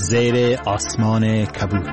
زیر آسمان کبود.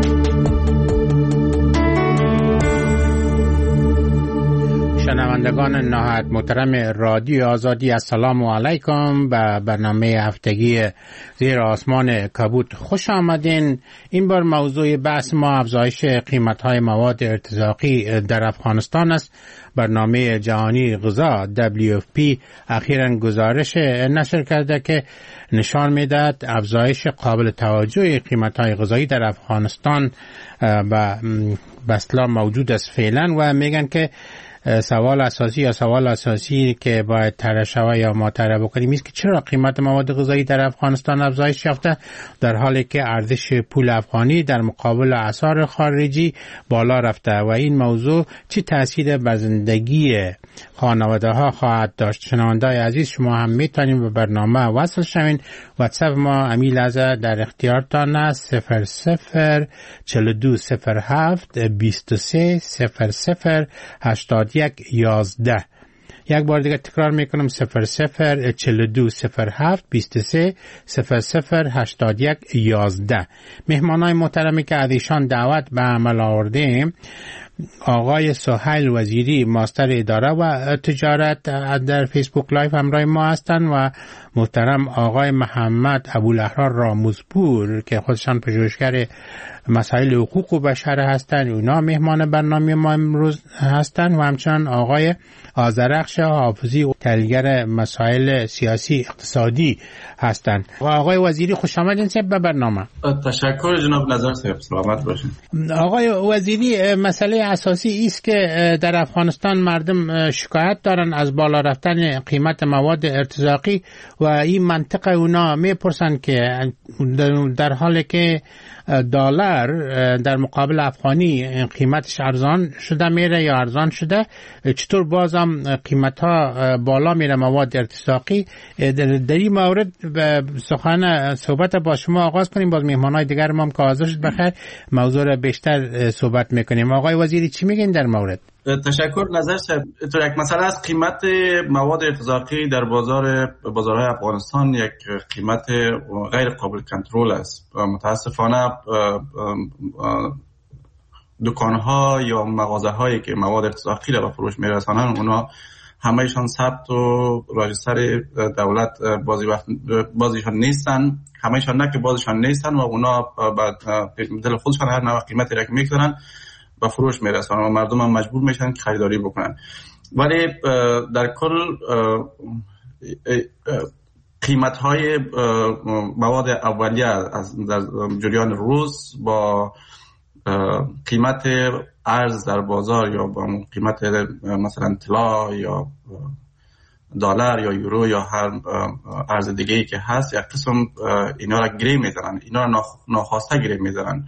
شنوندگان نهایت محترم رادیو آزادی، السلام علیکم. به برنامه هفتگی زیر آسمان کبود خوش آمدین. این بار موضوع بحث ما افزایش قیمت‌های مواد ارتزاقی در افغانستان است. برنامه جهانی غذا WFP اخیراً گزارش نشر کرده که نشان می‌دهد افزایش قابل توجه قیمت‌های غذایی در افغانستان به اصطلاح موجود است فعلاً و میگن که سوال اساسی که باید طرح شود یا ما طرح بکنیم است که چرا قیمت مواد غذایی در افغانستان افزایش یافته در حالی که ارزش پول افغانی در مقابل اسعار خارجی بالا رفته و این موضوع چه تأثیر بر زندگی خانواده ها خواهد داشت. شنونده‌های عزیز، شما هم میتونید به برنامه وصل شوین. واتساپ ما امیل از در اختیارتان است 004207 23 00 8111. یک بار دیگه تکرار میکنم 004207 23 00 8111. مهمانای محترمی که از ایشان دعوت به عمل آوردیم: آقای سهیل وزیری، ماستر اداره و تجارت، در فیسبوک لایو همراه ما هستند و محترم آقای محمد ابوالاحرار راموزپور که خودشان پژوهشگر مسائل حقوق و بشر هستند. اونا مهمان برنامه ما امروز هستند و همچنان آقای آذرخش حافظی، تحلیلگر مسائل سیاسی اقتصادی هستند. و آقای وزیری، خوش آمدین به برنامه. تشکر جناب نظر صاحب، سلامت باشین. آقای وزیری، مسئله اساسی است که در افغانستان مردم شکایت دارن از بالا رفتن قیمت مواد ارتزاقی و این منطقه اونا میپرسن که در حالی که دلار در مقابل افغانی قیمتش ارزان شده میره یا ارزان شده، چطور بازم قیمت ها بالا میره مواد ارتزاقی؟ در این مورد صحبت با شما آغاز کنیم، باز مهمانای دیگر ما هم که حاضر شد بخیر موضوع را بیشتر صحبت میکنیم. آقای وزیری چی میگین در مورد؟ تشکر نظر صاحب. تو یک مسئله از قیمت مواد ارتزاقی در بازارهای افغانستان یک قیمت غیر قابل کنترل است. متاسفانه دکانها یا مغازه‌هایی که مواد ارتزاقی را به فروش می‌رسانند اونا همه‌شان ثبت و راجستر دولت بازیشان نیستن، همه‌شان نه که بازیشان نیستن و اونا به دل خودشان هر نوع قیمتی را که می‌گذارن به فروش میرسانن و مردم هم مجبور میشن که خریداری بکنن. ولی در کل قیمت های مواد اولیه در جریان روز با قیمت ارز در بازار یا با قیمت مثلا طلا یا دلار یا یورو یا هر ارز دیگه‌ای که هست یک قسم اینا را گره میزنن، اینا را ناخواسته گره میزنن.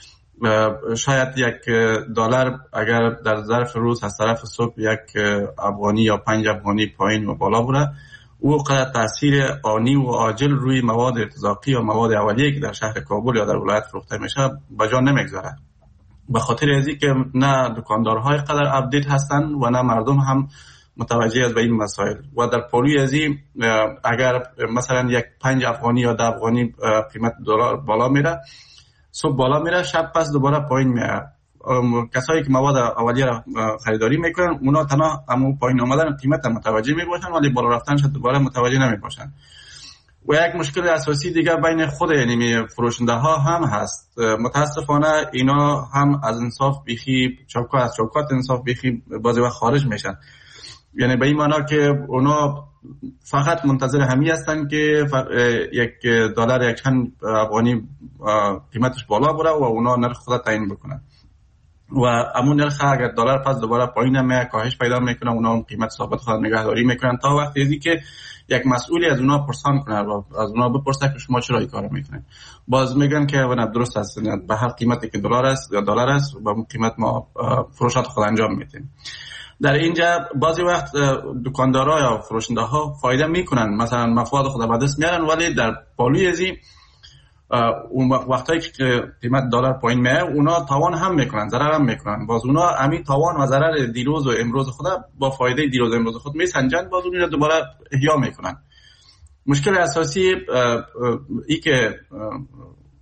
شاید یک دلار اگر در ظرف روز از طرف صبح یک افغانی یا 5 افغانی پایین و بالا بره، او قدر تاثیر آنی و عاجل روی مواد ارتزاقی و مواد اولیه که در شهر کابل یا در ولایت فروخته میشه به جا نمیگذاره. به خاطر ازی که نه دکاندارهای قدر اپدیت هستن و نه مردم هم متوجه است به این مسائل و در پالوی ازی اگر مثلا یک 5 افغانی یا 10 افغانی قیمت دلار بالا میره، صبح بالا میره، شب پس دوباره پایین میره. کسایی که مواد اولیه را خریداری میکنن اونا تنها همون پایین آمدن قیمت متوجه میباشن ولی بالا رفتنش دوباره متوجه نمیباشن. و یک مشکل اساسی دیگه بین خود یعنی فروشنده ها هم هست. متاسفانه اینا هم از انصاف بیخی چوکات انصاف بیخی بعضی وقت خارج میشن. یعنی به این معنا که اونا فقط منتظر همی هستن که یک دلار یک چند افغانی قیمتش بالا بره و اونا نرخ خود تعیین بکنن و همون نرخ اگر دلار پس دوباره پایین میاد کاهش پیدا میکنه، اونا قیمت ثابت خود نگهداری میکنن تا وقتی که یک مسئولی از اونا پرسان کنه و از اونا بپرسه که شما چرا این کارو میکنین. باز میگن که نه درست است، به هر قیمتی که دلار است یا دلار است با اون قیمت ما فروشات خود انجام میدیم. در اینجا بعضی وقت دکاندارا یا فروشنده ها فایده میکنن، مثلا مفاد خود به دست میارن ولی در پالوی ازی اون وقتایی که قیمت دلار پایین میاد اونا تاوان هم میکنن، ضرر هم میکنن. باز اونا همین تاوان و ضرر دیروز و امروز خود با فایده دیروز و امروز خود میسنجن، باز اون رو دوباره احیا میکنن. مشکل اساسی ای که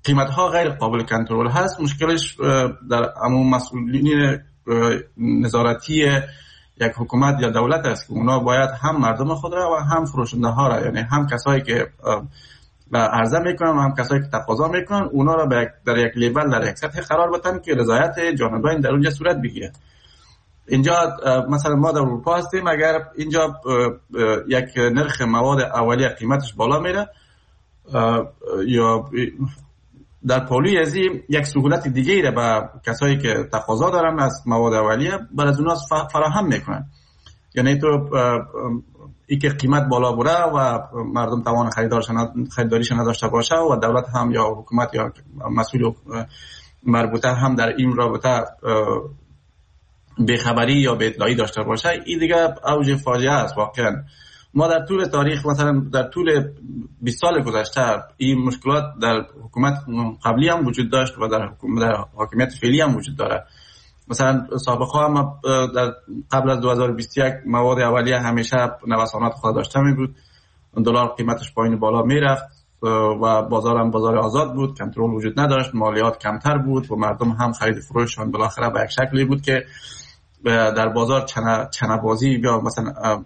قیمت ها غیر قابل کنترل هست، مشکلش در عموم مسئولین نظارتی یک حکومت یا دولت است که اونا باید هم مردم خود را و هم فروشنده ها را، یعنی هم کسایی که عرضه میکنن و هم کسایی که تقاضا میکنن، اونا را در یک لیول، در یک سطح قرار بدن که رضایت جانبین در اونجا صورت بگیره. اینجا مثلا ما در اروپا هستیم، اگر اینجا یک نرخ مواد اولیه قیمتش بالا میره یا در پولوی ازی یک سهولت دیگه را به کسایی که تقاضا دارن از مواد اولیه بر از اونها فراهم میکنن. یعنی تو ای که قیمت بالا بره و مردم توان خریداریش نداشته باشه و دولت هم یا حکومت یا مسئول مربوطه هم در این رابطه بیخبری یا بی اطلاعی داشته باشه، این دیگه اوج فاجعه است. واقعا ما در طول تاریخ، مثلا در طول 20 سال گذشته، این مشکلات در حکومت قبلی هم وجود داشت و در حاکمیت فعلی هم وجود داره. مثلا سابقا هم در قبل از 2021 مواد اولیه همیشه نوسانات خود داشته می بود، دلار قیمتش پایین بالا می رفت و بازار هم بازار آزاد بود، کنترل وجود نداشت، مالیات کمتر بود و مردم هم خرید فروششان بالاخره به یک شکلی بود که در بازار چنه بازی یا مثلا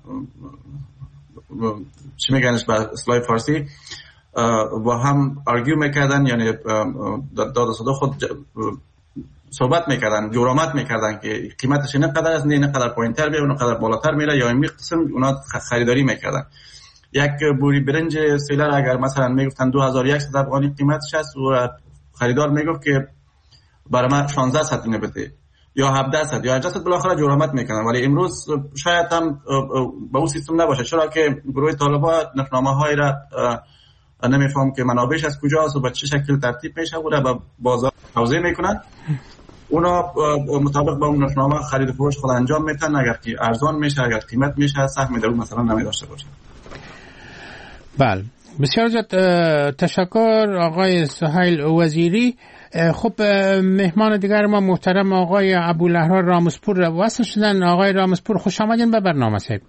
چی میگنش به اصطلاح فارسی و هم آرگیو میکردن، یعنی داد و ستد خود صحبت میکردن، جرامت میکردن که قیمتش اینقدر است، نه اینقدر پایینتر بیاره، اونقدر بالاتر میره، یا این قسم اونا خریداری میکردن. یک بوری برنج سیلر اگر مثلا میگفتن 2100 افغانی قیمتش است و خریدار میگفت که برای من 1600 اینو بده یا 1700 یا 800، بالاخره جرامت میکنن. ولی امروز شاید هم با اون سیستم نباشه، چرا که گروه طالبان نفنامه‌های را نمیفهم که منابعش از کجاست و به چه شکل ترتیب میشه و را به بازار توزیع میکنن. اونا مطابق با اون نفنامه خرید و فروش خود انجام میدن، اگر که ارزان میشه، اگر قیمت میشه، سهم در اون مثلا نمیداشته باشه. بله، بسیار زیاد تشکر آقای سهیل وزیری. خب مهمان دیگر ما محترم آقای ابوالأحرار رامسپور وصل شدن. آقای رامسپور خوش آمدین به برنامه صاحب.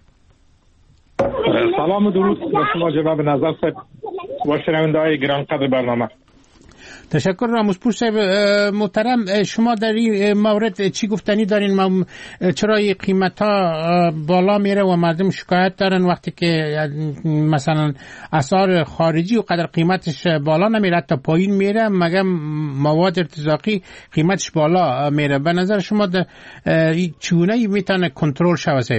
سلام و درود به شما جناب نظر صاحب و شنونده‌های گرانقدر برنامه. تشکر رامسپور صاحب محترم. شما در این مورد چی گفتنی دارین؟ چرا این قیمت ها بالا میره و مردم شکایت دارن وقتی که مثلا اسعار خارجی و قدر قیمتش بالا نمیره، حتی پایین میره، مگه مواد ارتزاقی قیمتش بالا میره؟ به نظر شما چگونه میتونه کنترل شود صاحب؟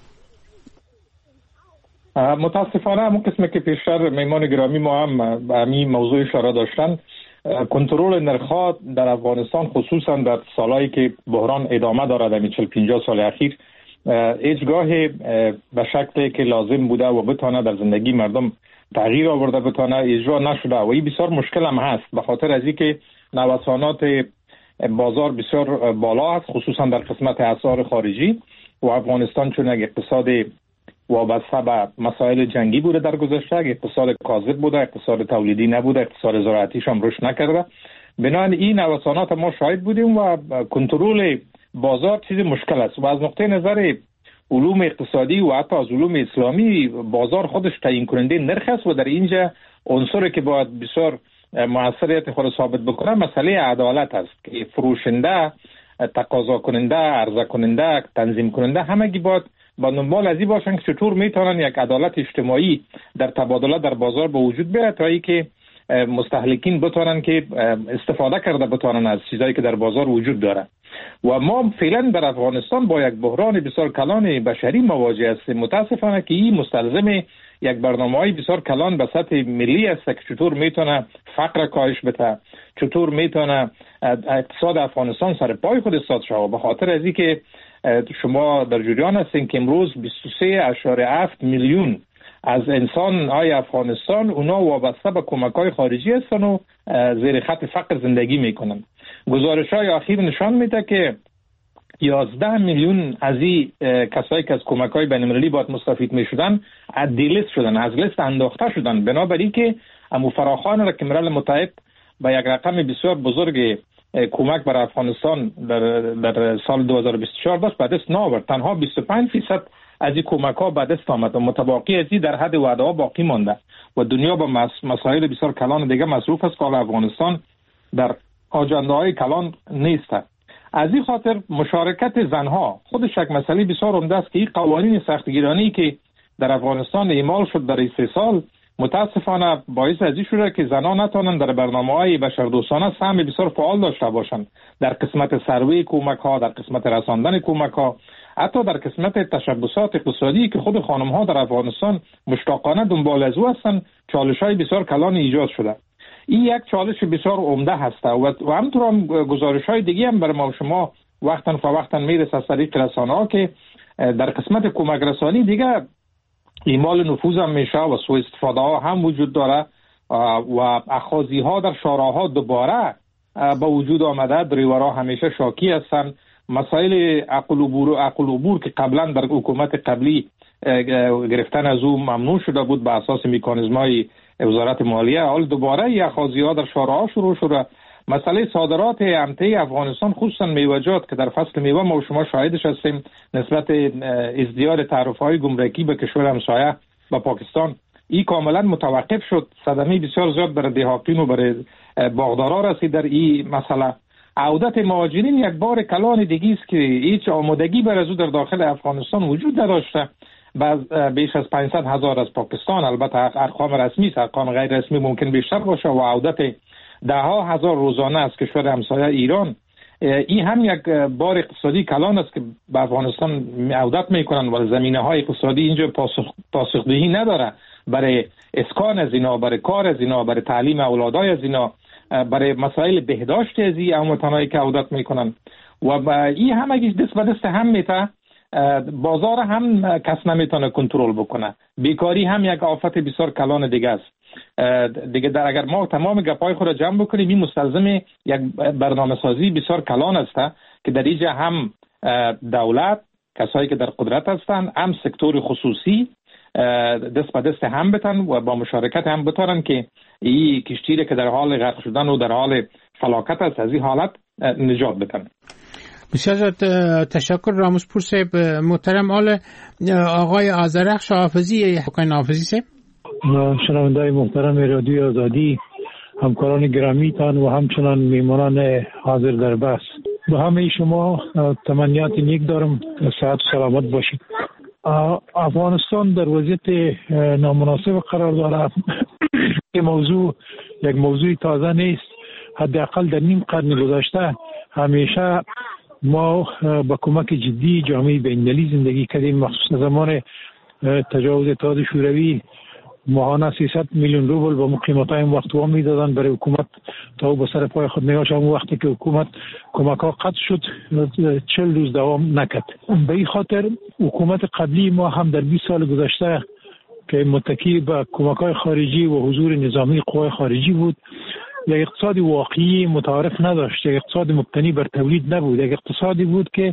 متاسفانه همون قسمی که پیشتر میمان گرامی ما هم به همین موضوع اشاره داشتن، کنترل نرخ‌ها در افغانستان خصوصا در سالهایی که بحران ادامه دارد، همین 40-50 سال اخیر، هیچگاه به شکلی که لازم بوده و بتانه در زندگی مردم تغییر آورده بتانه اجرا نشده و این بسیار مشکل هم هست، به خاطر از اینکه نوسانات بازار بسیار بالا است، خصوصا در قسمت اسعار خارجی و افغانستان چون یک اقتصاد وابسته به مسائل جنگی بوده در گذشته، اقتصاد کاذب بوده، اقتصاد تولیدی نبوده، اقتصاد زراعتیش هم رشد نکرده. بنابراین این نوسانات ما شاهد بودیم و کنترل بازار چیز مشکل است و از نقطه نظر علوم اقتصادی و حتی از علوم اسلامی بازار خودش تعیین کننده نرخ است و در اینجا عنصری که باید بسیار موثریت خود ثابت بکنه مسئله عدالت است که فروشنده، تقاضا کننده، عرضه کننده، تنظیم کننده همگی باید با دنبال از این باشن که چطور میتونن یک عدالت اجتماعی در تبادله در بازار به وجود بیاد تا اینکه مستهلکین بتونن که استفاده کرده بتونن از چیزایی که در بازار وجود داره. و ما فعلا در افغانستان با یک بحران بسیار کلان بشری مواجه هستیم. متاسفانه که این مستلزم یک برنامه‌ای بسیار کلان به سطح ملی است که چطور میتونه فقر کاهش بده، چطور میتونه اقتصاد افغانستان سر پای خود ایستاد شه. به خاطر از اینکه شما در جریان هستین که امروز 23.7 میلیون از انسان‌های افغانستان اونا وابسته به کمک‌های خارجی هستن و زیر خط فقر زندگی میکنن. گزارش‌های اخیر نشان میده که 11 میلیون از این کسایی که از کمک‌های بین‌المللی باید مستفید میشدن دیلیست شدن، از لیست انداخته شدن، بنابراین که امو فراخوان را که ملل متحد با یک رقم بسیار بزرگ کمک برای افغانستان در سال 2024 داشت به دست نآورد. تنها 25% از این کمک ها به دست آمد و متباقی از این در حد وعده ها باقی مانده و دنیا به مسائل بسیار کلان دیگه مصروف است که افغانستان در آجنده های کلان نیست. از این خاطر مشارکت زنها خودش یک مسئله بسیار عمده است که این قوانین سختگیرانی که در افغانستان اعمال شد در 3 سال متاسفانه باعث از این شده که زنان نتوانند در برنامه‌های بشردوستانه سهم بسیار فعال داشته باشند در قسمت سروی کمک ها، در قسمت رساندن کمک ها، حتی در قسمت تشبثات اقتصادی که خود خانم ها در افغانستان مشتاقانه دنبال از او هستند. چالش‌های بسیار کلان ایجاد شده. این یک چالش بسیار عمده هست و همینطور هم گزارش‌های دیگه هم بر ما و شما وقتاً فوقتاً میرسه از طریق رسانه‌ها که در قسمت کمک رسانی دیگه اعمال نفوذ هم میشه و سوء استفاده ها هم وجود داره و اخاذی ها در شوراها دوباره با وجود آمده. دریورها همیشه شاکی هستند. مسائل عقل عبور که قبلا در حکومت قبلی گرفتن از او ممنوع شده بود به اساس مکانیزم‌های وزارت مالیه، حال دوباره اخاذی ها در شوراها شروع شده. مسئله صادرات امته افغانستان خصوصا میوه‌جات که در فصل میوه ما و شما شاهدش هستیم نسبت ازدیاد تعرفه‌های گمرکی به کشور همسایه با پاکستان این کاملا متوقف شد. صدمه بسیار زیاد برای دهقان و برای باغدارا رسید در این مسئله. عودت مهاجرین یک بار کلان دیگه است که هیچ آمادگی برای از در داخل افغانستان وجود نداشته. بیش از 500,000 از پاکستان، البته ارقام رسمی است، ارقام غیر رسمی ممکن بیشتر باشه و عودت ده ها هزار روزانه از کشور همسایه ایران. این هم یک بار اقتصادی کلان است که به افغانستان عودت میکنن و زمینه های اقتصادی اینجا پاسخدهی نداره برای اسکان از اینا، برای کار از اینا، برای تعلیم اولادای از اینا، برای مسائل بهداشت از این هموطنایی که عودت میکنن و این هم اگه دست به دست هم میته بازار هم کس نمیتونه کنترل بکنه. بیکاری هم یک آفت بسیار کلان دیگه است. دیگه در اگر ما تمام گپای خود را جمع بکنیم این مستلزم یک برنامه سازی بسیار کلان است که در اینجا هم دولت، کسایی که در قدرت هستند، هم سکتور خصوصی دست به دست هم بتن و با مشارکت هم بتارن که این کشتی که در حال غرق شدن و در حال فلاکت است از این حالت نجات بدن. بسیار تشکر راموز پور صاحب محترم. آقای آذرخش حافظی، حکای حافظی صاحب. شنوندای محترم رادیوی آزادی، همکاران گرامی تان و همچنان میمانان حاضر در بحث، به همه شما تمنیات نیک دارم، صحت و سلامت باشید. افغانستان در وضعیت نامناسب قرار دارد. این موضوع یک موضوع تازه نیست. حداقل در نیم قرن گذشته همیشه ما با کمک جدی جامعه بین‌المللی زندگی کردیم. مخصوصا زمان تجاوز اتحاد شوروی ماهانه 300 میلیون روبل با مقیمت‌های این وقت وام میدادن برای حکومت تا او به سر پای خود نگاش. اون وقتی که حکومت کمک‌ها قطع شد 40 روز دوام نکرد. به این خاطر حکومت قبلی ما هم در 20 سال گذشته که متکی به کمک‌های خارجی و حضور نظامی قوای خارجی بود، یک اقتصاد واقعی متعارف نداشت، یک اقتصاد مبتنی بر تولید نبود، یک اقتصادی بود که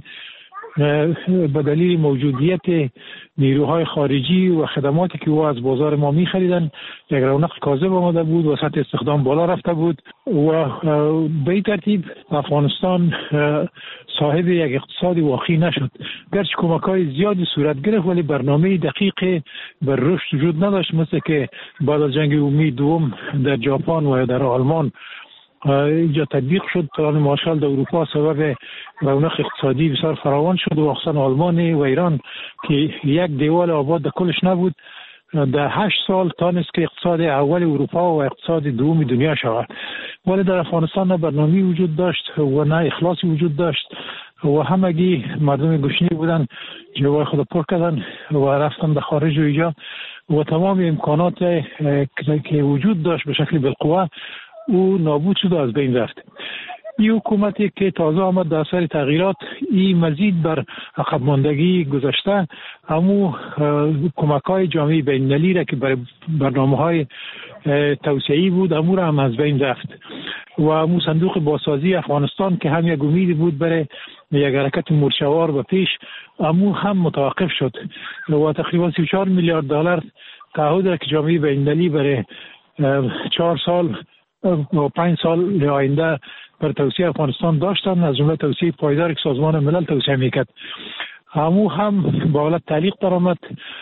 به دلیل موجودیت نیروهای خارجی و خدماتی که او از بازار ما می خریدن یک رونق کاذب آمده بود و سطح استخدام بالا رفته بود و به این ترتیب افغانستان صاحب یک اقتصاد واقعی نشد. گرچه کمک‌های زیادی صورت گرفت ولی برنامه دقیق بر رشد وجود نداشت، مثل که بعد از جنگ جهانی دوم در ژاپن و در آلمان اینجا تطبیق شد. پلان مارشال در اروپا سبب رونق اقتصادی بسیار فراوان شد و خصوصا آلمان و ایران که یک دیوال آباد در کلش نبود در 8 سال تانست که اقتصاد اول اروپا و اقتصاد دوم دنیا شود. ولی در افغانستان نه برنامه‌ای وجود داشت و نه اخلاصی وجود داشت و همگی مردم گشنه بودن، جوای خود پر کردن و رفتن به خارج و اینجا و تمام امکانات که وجود داشت به شکل بالقوه او نابود شد و از بین رفت. این حکومتی که تازه آمد در اثر تغییرات این مزید بر عقب ماندگی گذشته همو کمک‌های جامعه بین‌المللی را که برای برنامه‌های توسعه‌ای بود همو را هم از بین رفت و همو صندوق بازسازی افغانستان که هم یک امیدی بود برای یک حرکت مرشوار و پیش همو هم متوقف شد و تقریبا 34 میلیارد دلار تعهد را که جامعه بین‌المللی برای 4 سال و 5 سال آینده بر توسعه افغانستان داشتن، از جمله توسعه پایدار که سازمان ملل توسعه میکرد. هم به حالت تعلیق درآمد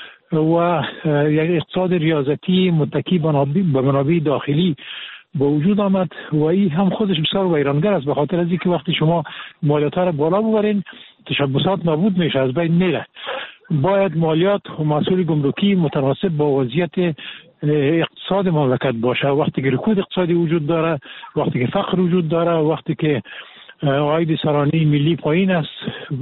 و یک اقتصاد ریاضتی متکی به منابع داخلی به وجود آمد و این هم خودش بسیار ویرانگر است، به خاطر از اینکه وقتی شما مالیات را بالا ببرین تشبثات نابود میشه، از بین میره. باید مالیات و محصول گمرکی متناسب با وضعیت اقتصاد مملکت باشه. وقتی که رکود اقتصادی وجود داره، وقتی که فقر وجود داره، وقتی که عاید سرانه ملی پایین است،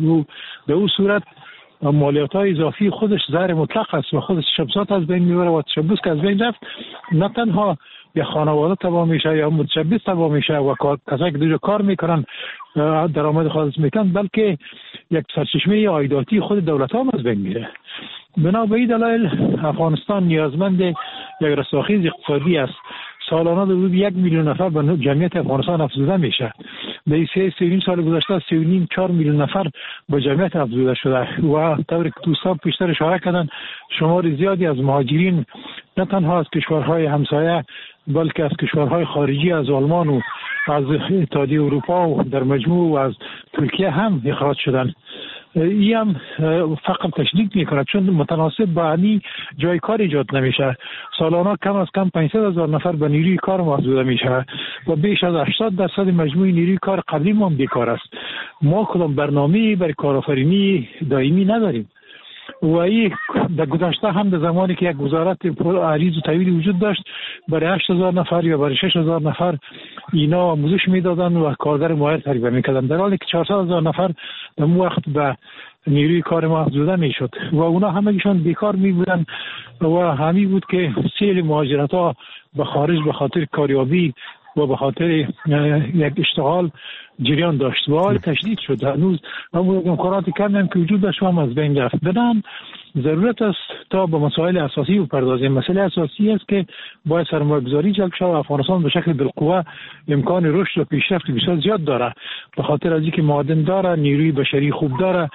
به اون صورت مالیات های اضافی خودش زهر مطلق است و خودش تشبثات از بین میبره و تشبث که از بین رفت نه تنها یا خانواده تباه میشه یا متشبث تباه میشه و کسایی که دوجا کار میکنن درآمد خالص میکنن، بلکه یک سرچشمه عایداتی خود دولت هم از بین میره. بنا به این دلایل افغانستان نیازمند یک رساخیز اقتصادی است. سالانه حدود 1 میلیون نفر به جمعیت افغانستان افزوده میشه. در 3.5 سال گذشته 3.5-4 میلیون نفر به جمعیت افزوده شده و طوری که دوستان پیشتر اشاره کردن شمار زیادی از مهاجرین نه تنها از کشورهای همسایه بلکه از کشورهای خارجی، از آلمان و از اتحادیه اروپا و در مجموع و از ترکیه هم اخراج شدن. این هم فقط تشدید میکنه چون متناسب با این جای کار ایجاد نمیشه. سالانه کم از کم 500,000 نفر به نیروی کار افزوده میشه و بیش از 80% مجموع نیروی کار قبلی ما هم بیکار است. ما کدام برنامه‌ای برای کارآفرینی دائمی نداریم و این در گذشته هم در زمانی که یک وزارت عریض و طویل وجود داشت برای 8,000 نفر یا برای 6,000 نفر اینا آموزش میدادن و کارگر ماهر تربیت میکردن، در حالی که 400,000 نفر در اون وقت به نیروی کار ما افزوده میشد و اونا همگیشون بیکار میبودن و همین بود که سیل مهاجرت ها به خارج به خاطر کاریابی و به خاطر یک اشتغال جریان داشت و حال تشدید شد. هنوز امکاناتی کمی هم که وجود داشت هم از بین رفت. بدان ضرورت است تا به مسائل اساسی بپردازیم. مسئله اساسی است که باید سرمایه‌گذاری جلب شود. افغانستان به شکل بالقوه امکان رشد و پیشرفت بسیار زیاد داره، به خاطر از اینکه معادن داره، نیروی بشری خوب داره،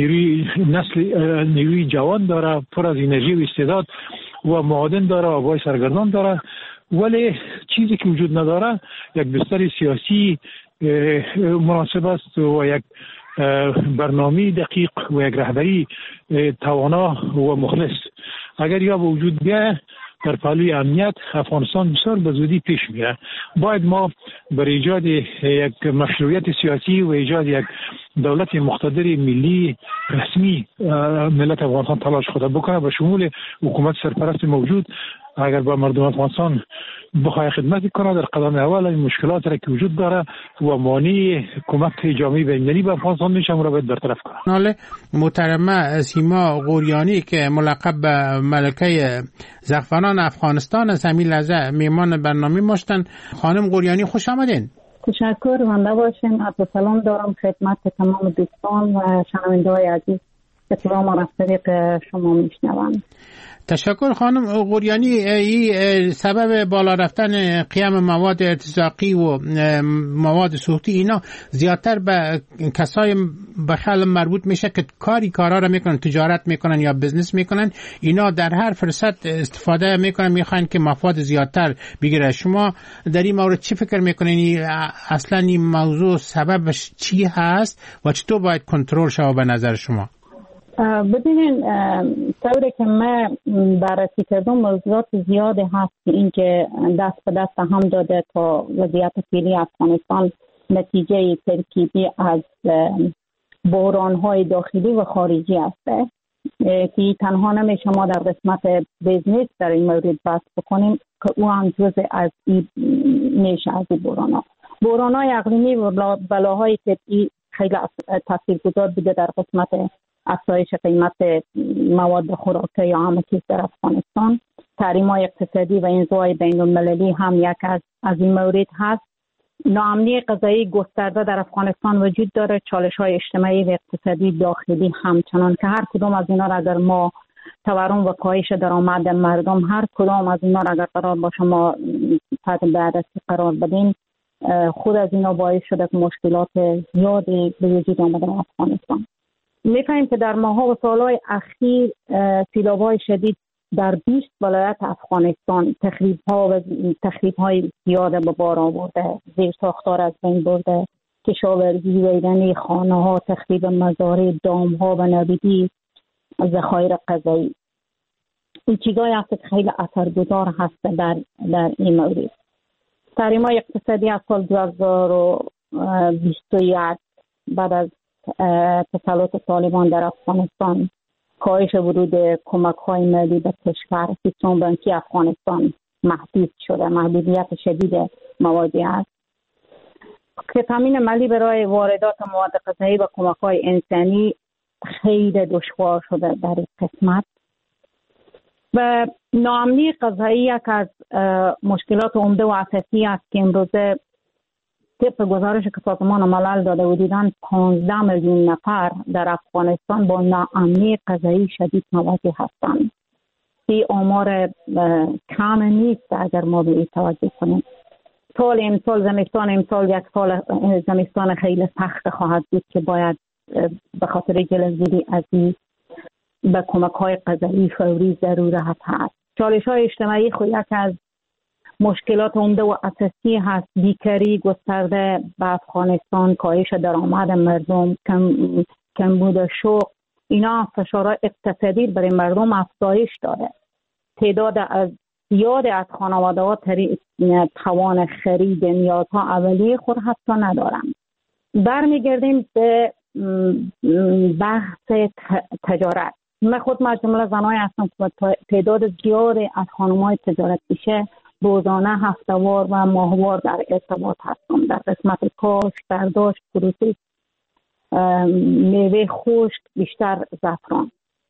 نیروی جوان داره، پر از انرژی و استعداد و معادن داره، آبای سرگردان داره. ولی چیزی که وجود نداره یک بستر سیاسی مناسب است و یک برنامه دقیق و یک رهبری توانا و مخلص. اگر یا به وجود بیاید در پهلوی امنیت افغانستان بسیار به زودی پیش میره. باید ما برای ایجاد یک مشروعیت سیاسی و ایجاد یک دولت مقتدر ملی رسمی ملت افغانستان تلاش خود بکنه به شمول حکومت سرپرست موجود. اگر با مردم افغانستان بخواه خدمت کنه در قدم اول این مشکلات را که وجود داره و مانع کمک جامعه بین‌المللی به افغانستان میشه را باید برطرف کنه. حالا محترمه سیما غوریانی که ملقب به ملکه زعفران افغانستان از همین لحظه میمان برنامه ماشتن. خانم غوریانی خوش آمدین. تشکر، زنده باشین. عرض سلام دارم خدمت تمام دوستان و شنونده‌های عزیز که پروگرام را از طریق شما میشنوند. تشکر خانم غوریانی. این سبب بالا رفتن قیام مواد ارتزاقی و مواد سوختی اینا زیادتر به کسای بخل مربوط میشه که کارا را میکنن، تجارت میکنن یا بزنس میکنن. اینا در هر فرصت استفاده میکنن، میخوان که مفاد زیادتر بگیره. شما در این مورد چی فکر میکنین؟ اصلا این موضوع سببش چی هست و چطور باید کنترل شود به نظر شما؟ ببینین طوری که من بررسی کردم موضوعات زیاده هست که این که دست به دست هم داده تا وضعیت فعلی افغانستان نتیجه ترکیبی از بحران‌های داخلی و خارجی است که تنها نمیشه ما در قسمت بیزنس در این مورد بحث بکنیم که او هم جزء از این میشه از این بحران‌های اقلیمی و بلاهای طبیعی خیلی تاثیرگذار بوده در قسمت افزایش قیمت مواد خوراکی یا عامه در افغانستان. تحریم‌های اقتصادی و انزوای بین‌المللی هم یک از این مورد هست. ناامنی غذایی گسترده در افغانستان وجود داره. چالش‌های اجتماعی و اقتصادی داخلی همچنان که هر کدام از اینا را اگر ما تورم و کاهش درآمد مردم هر کدام از اینا را اگر قرار باشه ما تحت بررسی قرار بدیم، خود از اینا باعث شده که مشکلات زیادی به وجود آمده در افغانستان. می‌فهمیم که در ماه‌ها و سال‌های اخیر سیلاب‌های شدید در 20 ولایت افغانستان تخریب‌های زیاد به بار آورده، زیرساخت‌ها از بین برده، کشاورزی، ویرانی خانه ها، تخریب مزارع، دام ها و نابودی ذخایر غذایی. این چیزایی هست که خیلی اثرگذار هست در این مورد. تحریم‌های اقتصادی از سال 2021 بعد از تسلط طالبان در افغانستان، کاهش ورود کمک‌های مالی به کشور، سیستم بانکی افغانستان محدود شده، محدودیت شدید موادی است که تامین مالی برای واردات مواد غذایی و کمک‌های انسانی خیلی دشوار شده در این قسمت. و ناامنی غذایی یک از مشکلات عمده و اساسی است که امروزه طبق گزارش که سازمان ملل داده و دیدن 15 میلیون نفر در افغانستان با ناامنی غذایی شدید مواجه هستند. این آمار کم نیست اگر ما به این توجه کنیم. زمستان امسال یک سال زمستان خیلی سخت خواهد بود که باید به خاطر جلوگیری از این به کمک‌های غذایی فوری ضرورت هست. چالش‌های اجتماعی خود یک از مشکلات عمده و اساسی هست. بیکاری گسترده به افغانستان، کاهش درآمد مردم، کمبود شغل، اینا فشارهای اقتصادی برای مردم افزایش داده. تعداد زیاد از خانواده‌ها توان خرید نیازها اولیه خود حتی ندارند. برمیگردیم به بحث تجارت. من خود مجموعه زنای هستم که تعداد زیادی از خانم‌های تجارت پیشه روزانه، هفته‌وار و ماهوار در ارتباط هستم در قسمت کاشت، برداشت، پروسس میوه خشک، بیشتر زعفران.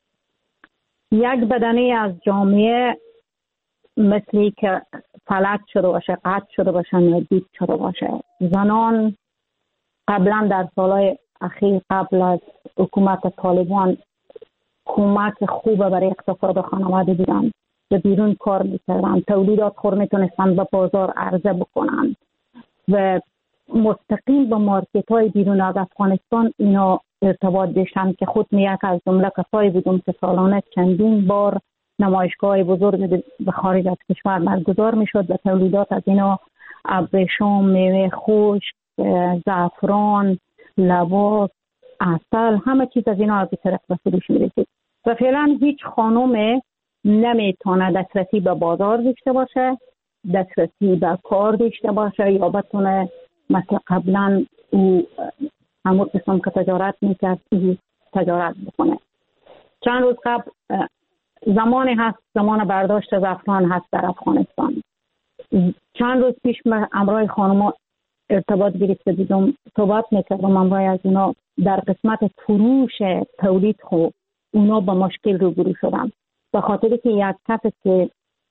یک بدنه از جامعه مثلی که فلج شده باشه، قطع شده باشه، نابود شده باشه. زنان قبلا در سالهای اخیر قبل از حکومت طالبان کمک خوب برای اقتصاد خانواده دیدن، به بیرون کار میکردن، تولیدات خود میتونستن به بازار عرضه بکنن و مستقیم به مارکت های بیرون از افغانستان اینا ارتباط داشتن که خود یک از جمله کسایی بودم که سالانه چندین بار نمایشگاه بزرگ به خارج از کشور برگزار میشد و تولیدات از اینا ابریشم، میوه خشک، زعفران، لباس، عسل، همه چیز از اینا از طرف به فروش میرسید و فعلا هیچ خانم نمیتونه دسترسی به بازار داشته باشه، دسترسی به کار داشته باشه یا بتونه مثل قبلا او همون قسم که تجارت میکرد او تجارت بکنه. چند روز قبل زمانی هست، زمان برداشت زعفران هست در افغانستان. چند روز پیش من امرای خانم ارتباط گرفته دیدم، صحبت میکردم امرای از اونا در قسمت فروش تولید خوب اونا با مشکل روبرو شدن به خاطر که یک کسی که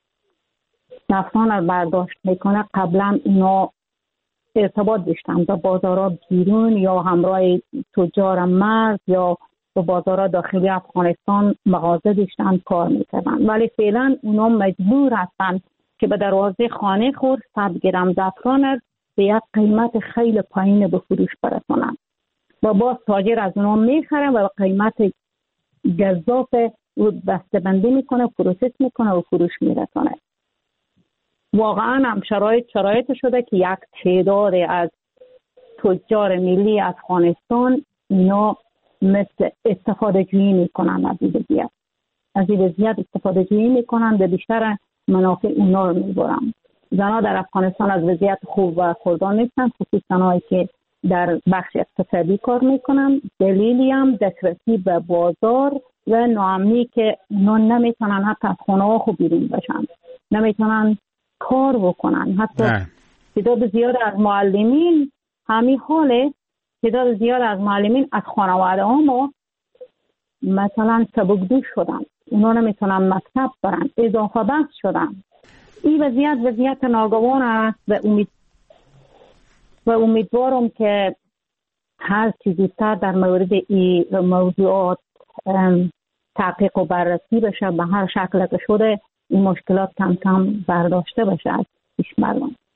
زعفران رو برداشت میکنه قبلا اونا ارتباط داشتن با بازارها بیرون یا همراه تجار مرز یا با بازارها داخلی افغانستان مغازه داشتن کار میکردن، ولی فعلا اونا مجبور هستن که به دروازه خانه خود 100 گرم زعفران به یک قیمت خیلی پایین به فروش برسونن و باز تاجر از اونا میخره و به قیمت گزاف او بسته‌بندی میکنه، پروسس میکنه و فروش میرسونه. واقعا هم شرایط شده که یک تعداد از تجار ملی افغانستان اینا مثل استفاده جویی میکنن از این وضعیت استفاده جویی میکنن و بیشتر منافع اونا رو میبرن. زنها در افغانستان از وضعیت خوب و خوردان نیستن، خصوصا زنهایی که در بخش اقتصادی کار میکنن. دلیلی هم دسترسی به بازار و ناامنی که اونا نمیتونن حتی از خونه ها خوب بیرون بشن، نمیتونن کار بکنن. حتی تعداد زیاد از معلمین همین حاله، تعداد زیاد از معلمین از خانواده ها مثلا سبکدوش شدن، اونا نمیتونن مکتب برن، اضافه بحث شدن. این وضعیت ناگوار است و امیدوارم که هر چیزی تر در مورد این موضوعات تحقیق و بررسی بشه، به هر شکل که شده این مشکلات کم کم برداشته بشه از پیش مردم.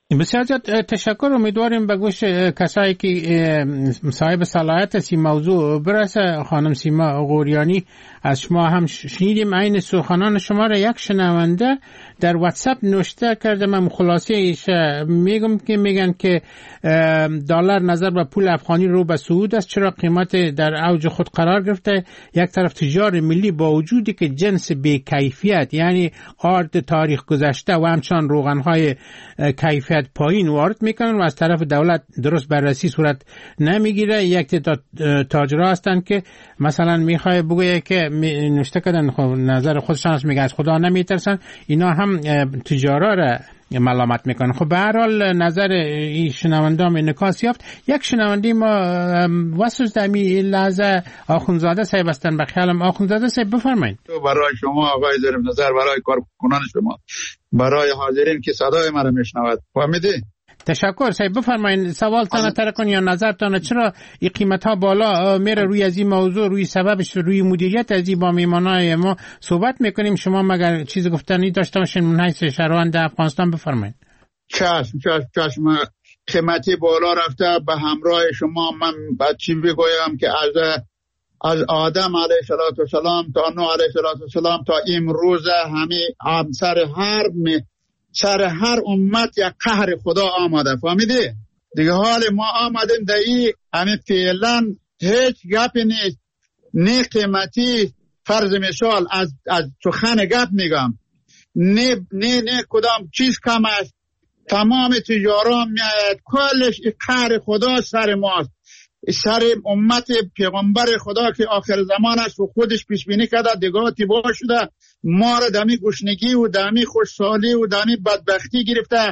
بسیار زیاد تشکر. امیدواریم به گوش کسایی که صاحب صلاحیت است این موضوع برسه. خانم سیما غوریانی از شما هم شنیدیم عین سخنان شما را یک شنونده در واتساپ نوشته کرده. من خلاصه ایش میگم که میگن که دلار نظر به پول افغانی رو به صعود است، چرا قیمت در اوج خود قرار گرفته. یک طرف تجار ملی با وجودی که جنس بی کیفیت یعنی آرد تاریخ گذشته و همچنان روغنهای کیفیت پایین وارد میکنن و از طرف دولت درست بررسی صورت نمیگیره. یک تاجرها هستن که مثلا میخوای بگویه که نوشته کردن نظر خودشان است، میگه از خدا نمیترسن، اینا هم تجارا را ملامت میکنن. خب به هر حال نظر این شنونده هم انعکاس یافت. یک شنونده ما واسوس دمی لحظه آخوندزاده صاحب هستن. به خیالم آخوندزاده صاحب بفرمایید. برای شما آقای ظریف نظر، برای کارکنان شما، برای حاضرین که صدای مرا میشنود، فهمیدی؟ تشکر صاحب. بفرمایید سوالتان تر کن یا نظرتان. چرا این قیمت ها بالا میره؟ روی از این موضوع، روی سببش، روی مدیریت از این با میمانای ما صحبت میکنیم. شما مگر چیز گفتنی داشته باشین من حیث شهروند افغانستان بفرمایید. چشم. قیمتی بالا رفته به همراه شما. من بعد چی بگویم که از آدم علیه السلام تا نوح علیه السلام تا امروز همه سر هر امت یک قهر خدا آمده، فهمیدی؟ دیگه حال ما آمدیم در این همین فعلا هیچ گپی نیست. نه قیمتی، فرض مثال از سخن گپ میگم، نه کدام چیز کم است. تمام تجاران میاید، کلش قهر خدا سر ماست، سر امت پیغمبر خدا که آخر زمان است و خودش پیش بینی کرده. دیگه تیبا شده ما را دمی گشنگی و دمی خوشحالی و دمی بدبختی گرفته.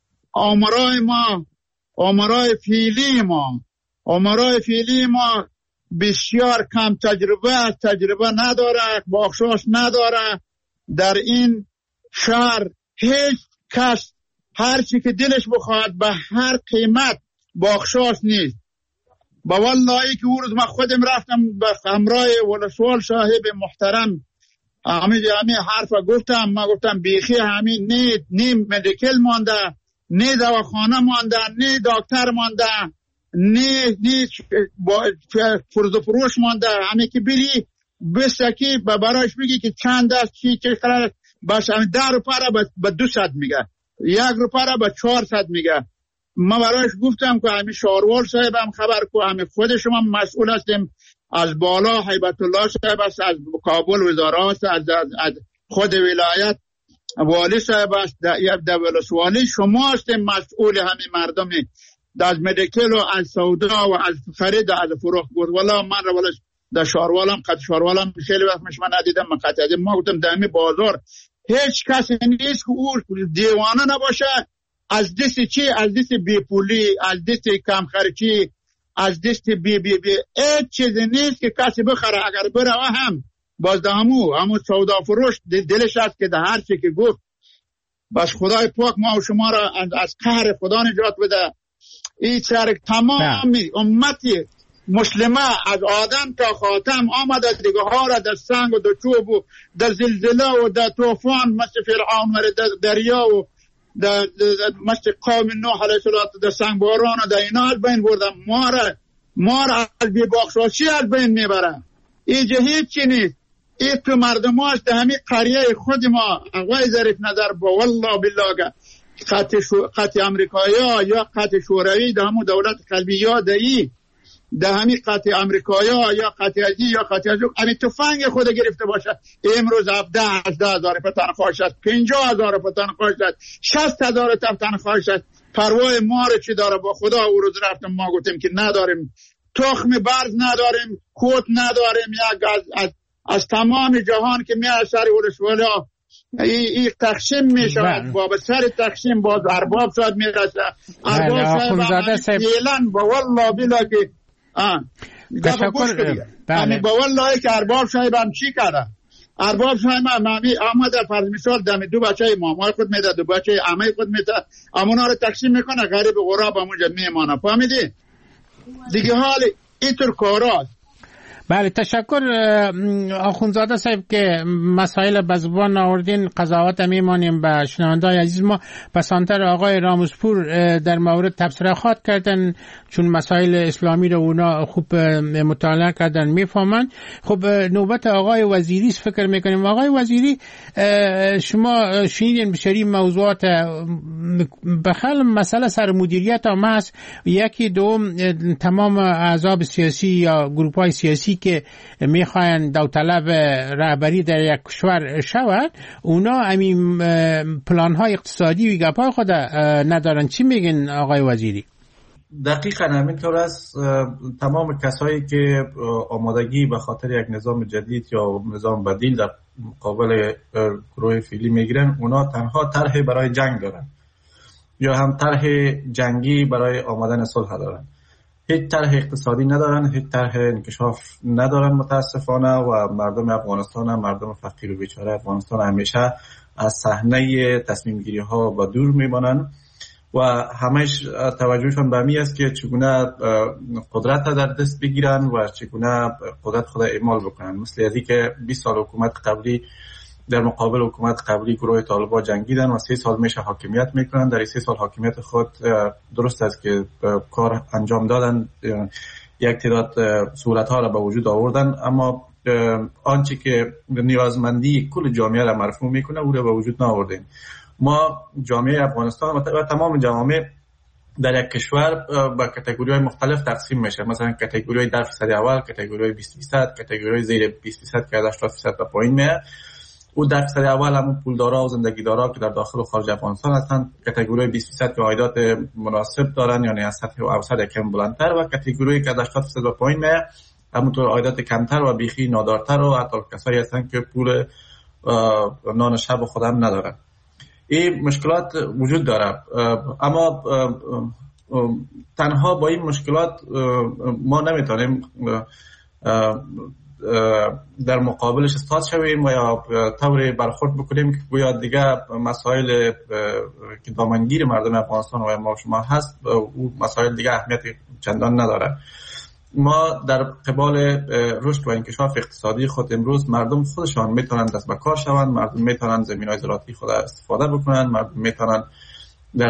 آمارای فیلی ما بسیار کم تجربه نداره، بخشش نداره. در این شهر هیچ کس هر چی که دلش بخواد به هر قیمت بخشش نیست. با والله که او روز من خودم رفتم به همراه ولسوال صاحب محترم همین حرف گفتم. من گفتم بیخی همین نه مدیکل مانده، نه دواخانه مانده، نه دکتر مانده، نه فرض فروش مانده. همین که بری بسکی برایش بگی که چند است چی قرار باشه، 10 روپیه را به 200 میگه، 1 روپیه را به 400 میگه. من برایش گفتم که همین شاروال صاحب هم خبر کو، همین خود شما مسئول هستیم، از بالا هیبت الله صاحب است، از کابل وزارت است، از خود ولایت والی صاحب است، در ولسوالی شما هستیم مسئول همین مردمی، از مدیکل و از سودا و از خرید و از فروخت. گفت والا من رو والا در شاروالم خیلی وقت من ندیدم. من قطعه ما گفتم در همین بازار هیچ کسی نیست که او دیوانه نباشه از دست چی؟ از دست بی پولی، از دست کم خرچی، از دست بی هیچ چیزی نیست که کسی بخره. اگر بره هم باز ده همو سودا فروش دلش هست که ده هر چی که گفت. بس خدای پاک ما و شما را از قهر خدا نجات بده. این سر تمامی امتی مسلمه از آدم تا خاتم آمده دیگه ها را در سنگ و در چوب و در زلزله و در طوفان مثل فرعون و در دریا و مثل قوم نوح علیه السلام در سنگ باران و در اینا از بین بردن. ما را از بی‌بخشاشی از بین میبره. اینجا هیچ چی نیست. این تو مردم هاست در همین قریه خود ما. آقای ظریف نظر با والله بالله خط امریکایی ها یا خط شوروی در همون دولت قلبی یا در همین خط امریکایی ها یا خط ازی یا خط ازی همین تفنگ خود گرفته باشه. امروز 17,000 تنخواه شد، 50,000 تنخواه شد، 60,000 تنخواه شد. پروای ما رو چی داره؟ با خدا او روز رفتم ما گفتیم که نداریم، تخم برز نداریم، کوت نداریم. یک از تمام جهان که میاد سر ولسوالا این تقسیم میشود. با سر تقسیم باز ارباب شاید میرسه. ارباب شاید ایلان با والله بلا که بله. با والله که ارباب شاید هم چی کرده؟ ارباب شاید هم آمده فرض مثال دم 2 بچه مامای خود میده، 2 بچه عمه خود میده، امونا رو تقسیم میکنه، غریب غراب همونجا میمانه. فهمیدی؟ دیگه حال اینطور کاراست. بله تشکر آخوندزاده صاحب که مسائل به زبان آوردین. قضاوت میمانیم به شنونده‌های عزیز ما. پسانتر آقای راموزپور در مورد تبصره خواد کردن چون مسائل اسلامی رو اونا خوب مطالعه کردن میفهمن. خب نوبت آقای وزیری فکر میکنیم. آقای وزیری شما شنیدین بسیاری موضوعات بخل مسئله سر مدیریت هم هست. یکی دوم تمام احزاب سیاسی یا گروپ های سیاسی که میخواین داوطلب رهبری در یک کشور شود اونا همین پلان های اقتصادی و گپ خود ندارن. چی میگن آقای وزیری؟ دقیقاً همینطور است. تمام کسایی که آمادگی به خاطر یک نظام جدید یا نظام بدیل در مقابل گروه فعلی میگیرن اونا تنها طرح برای جنگ دارن یا هم طرح جنگی برای آمدن صلح دارن. هیچ طرح اقتصادی ندارن، هیچ طرح انکشاف ندارن متاسفانه. و مردم افغانستان هم مردم فقیر و بیچاره افغانستان همیشه از صحنه تصمیم گیری ها با دور میمانن و همش توجهشون به می است که چگونه قدرت در دست بگیرن و چگونه قدرت خود اعمال بکنن. مثل ازی که 20 سال حکومت قبلی در مقابل حکومت قبلی گروه طالبان جنگیدن و 3 سال میشه حاکمیت میکنن. در 3 سال حاکمیت خود درست است که کار انجام دادن، یک تعداد صورتها را به وجود آوردن، اما آنچه که نیازمندی کل جامعه را مرفوع میکنه او را به وجود نآوردن. ما جامعه افغانستان و تمام جوامع در یک کشور با کاتگوری‌های مختلف تقسیم میشه. مثلا کاتگوری 10% اول، کاتگوری 20%، کاتگوری زیر 20% که از 80% به پایین میاد. او 10% اول همون پولدارا و زندگیدارا که در داخل و خارج افغانستان هستند. کاتگوری 20% که عایدات مناسب دارن یعنی از سطح اوسط کم بلندتر، و کاتگوری که از 80% به پایین میاد همونطور عایدات کمتر و بیخی نادارتر و حتی کسایی هستند که پول نان شب خودم ندارن. این مشکلات وجود داره، اما تنها با این مشکلات ما نمیتونیم در مقابلش استاد شویم و یا طوری برخورد بکنیم که گویا دیگه مسائل که دامنگیر مردم افغانستان و ما شما هست او مسائل دیگه اهمیت چندان نداره. ما در قبال رشد و انکشاف اقتصادی خود امروز مردم خودشان میتونن دست به کار شوند، مردم میتونن زمینهای زراعتی خود استفاده بکنن، مردم میتونن در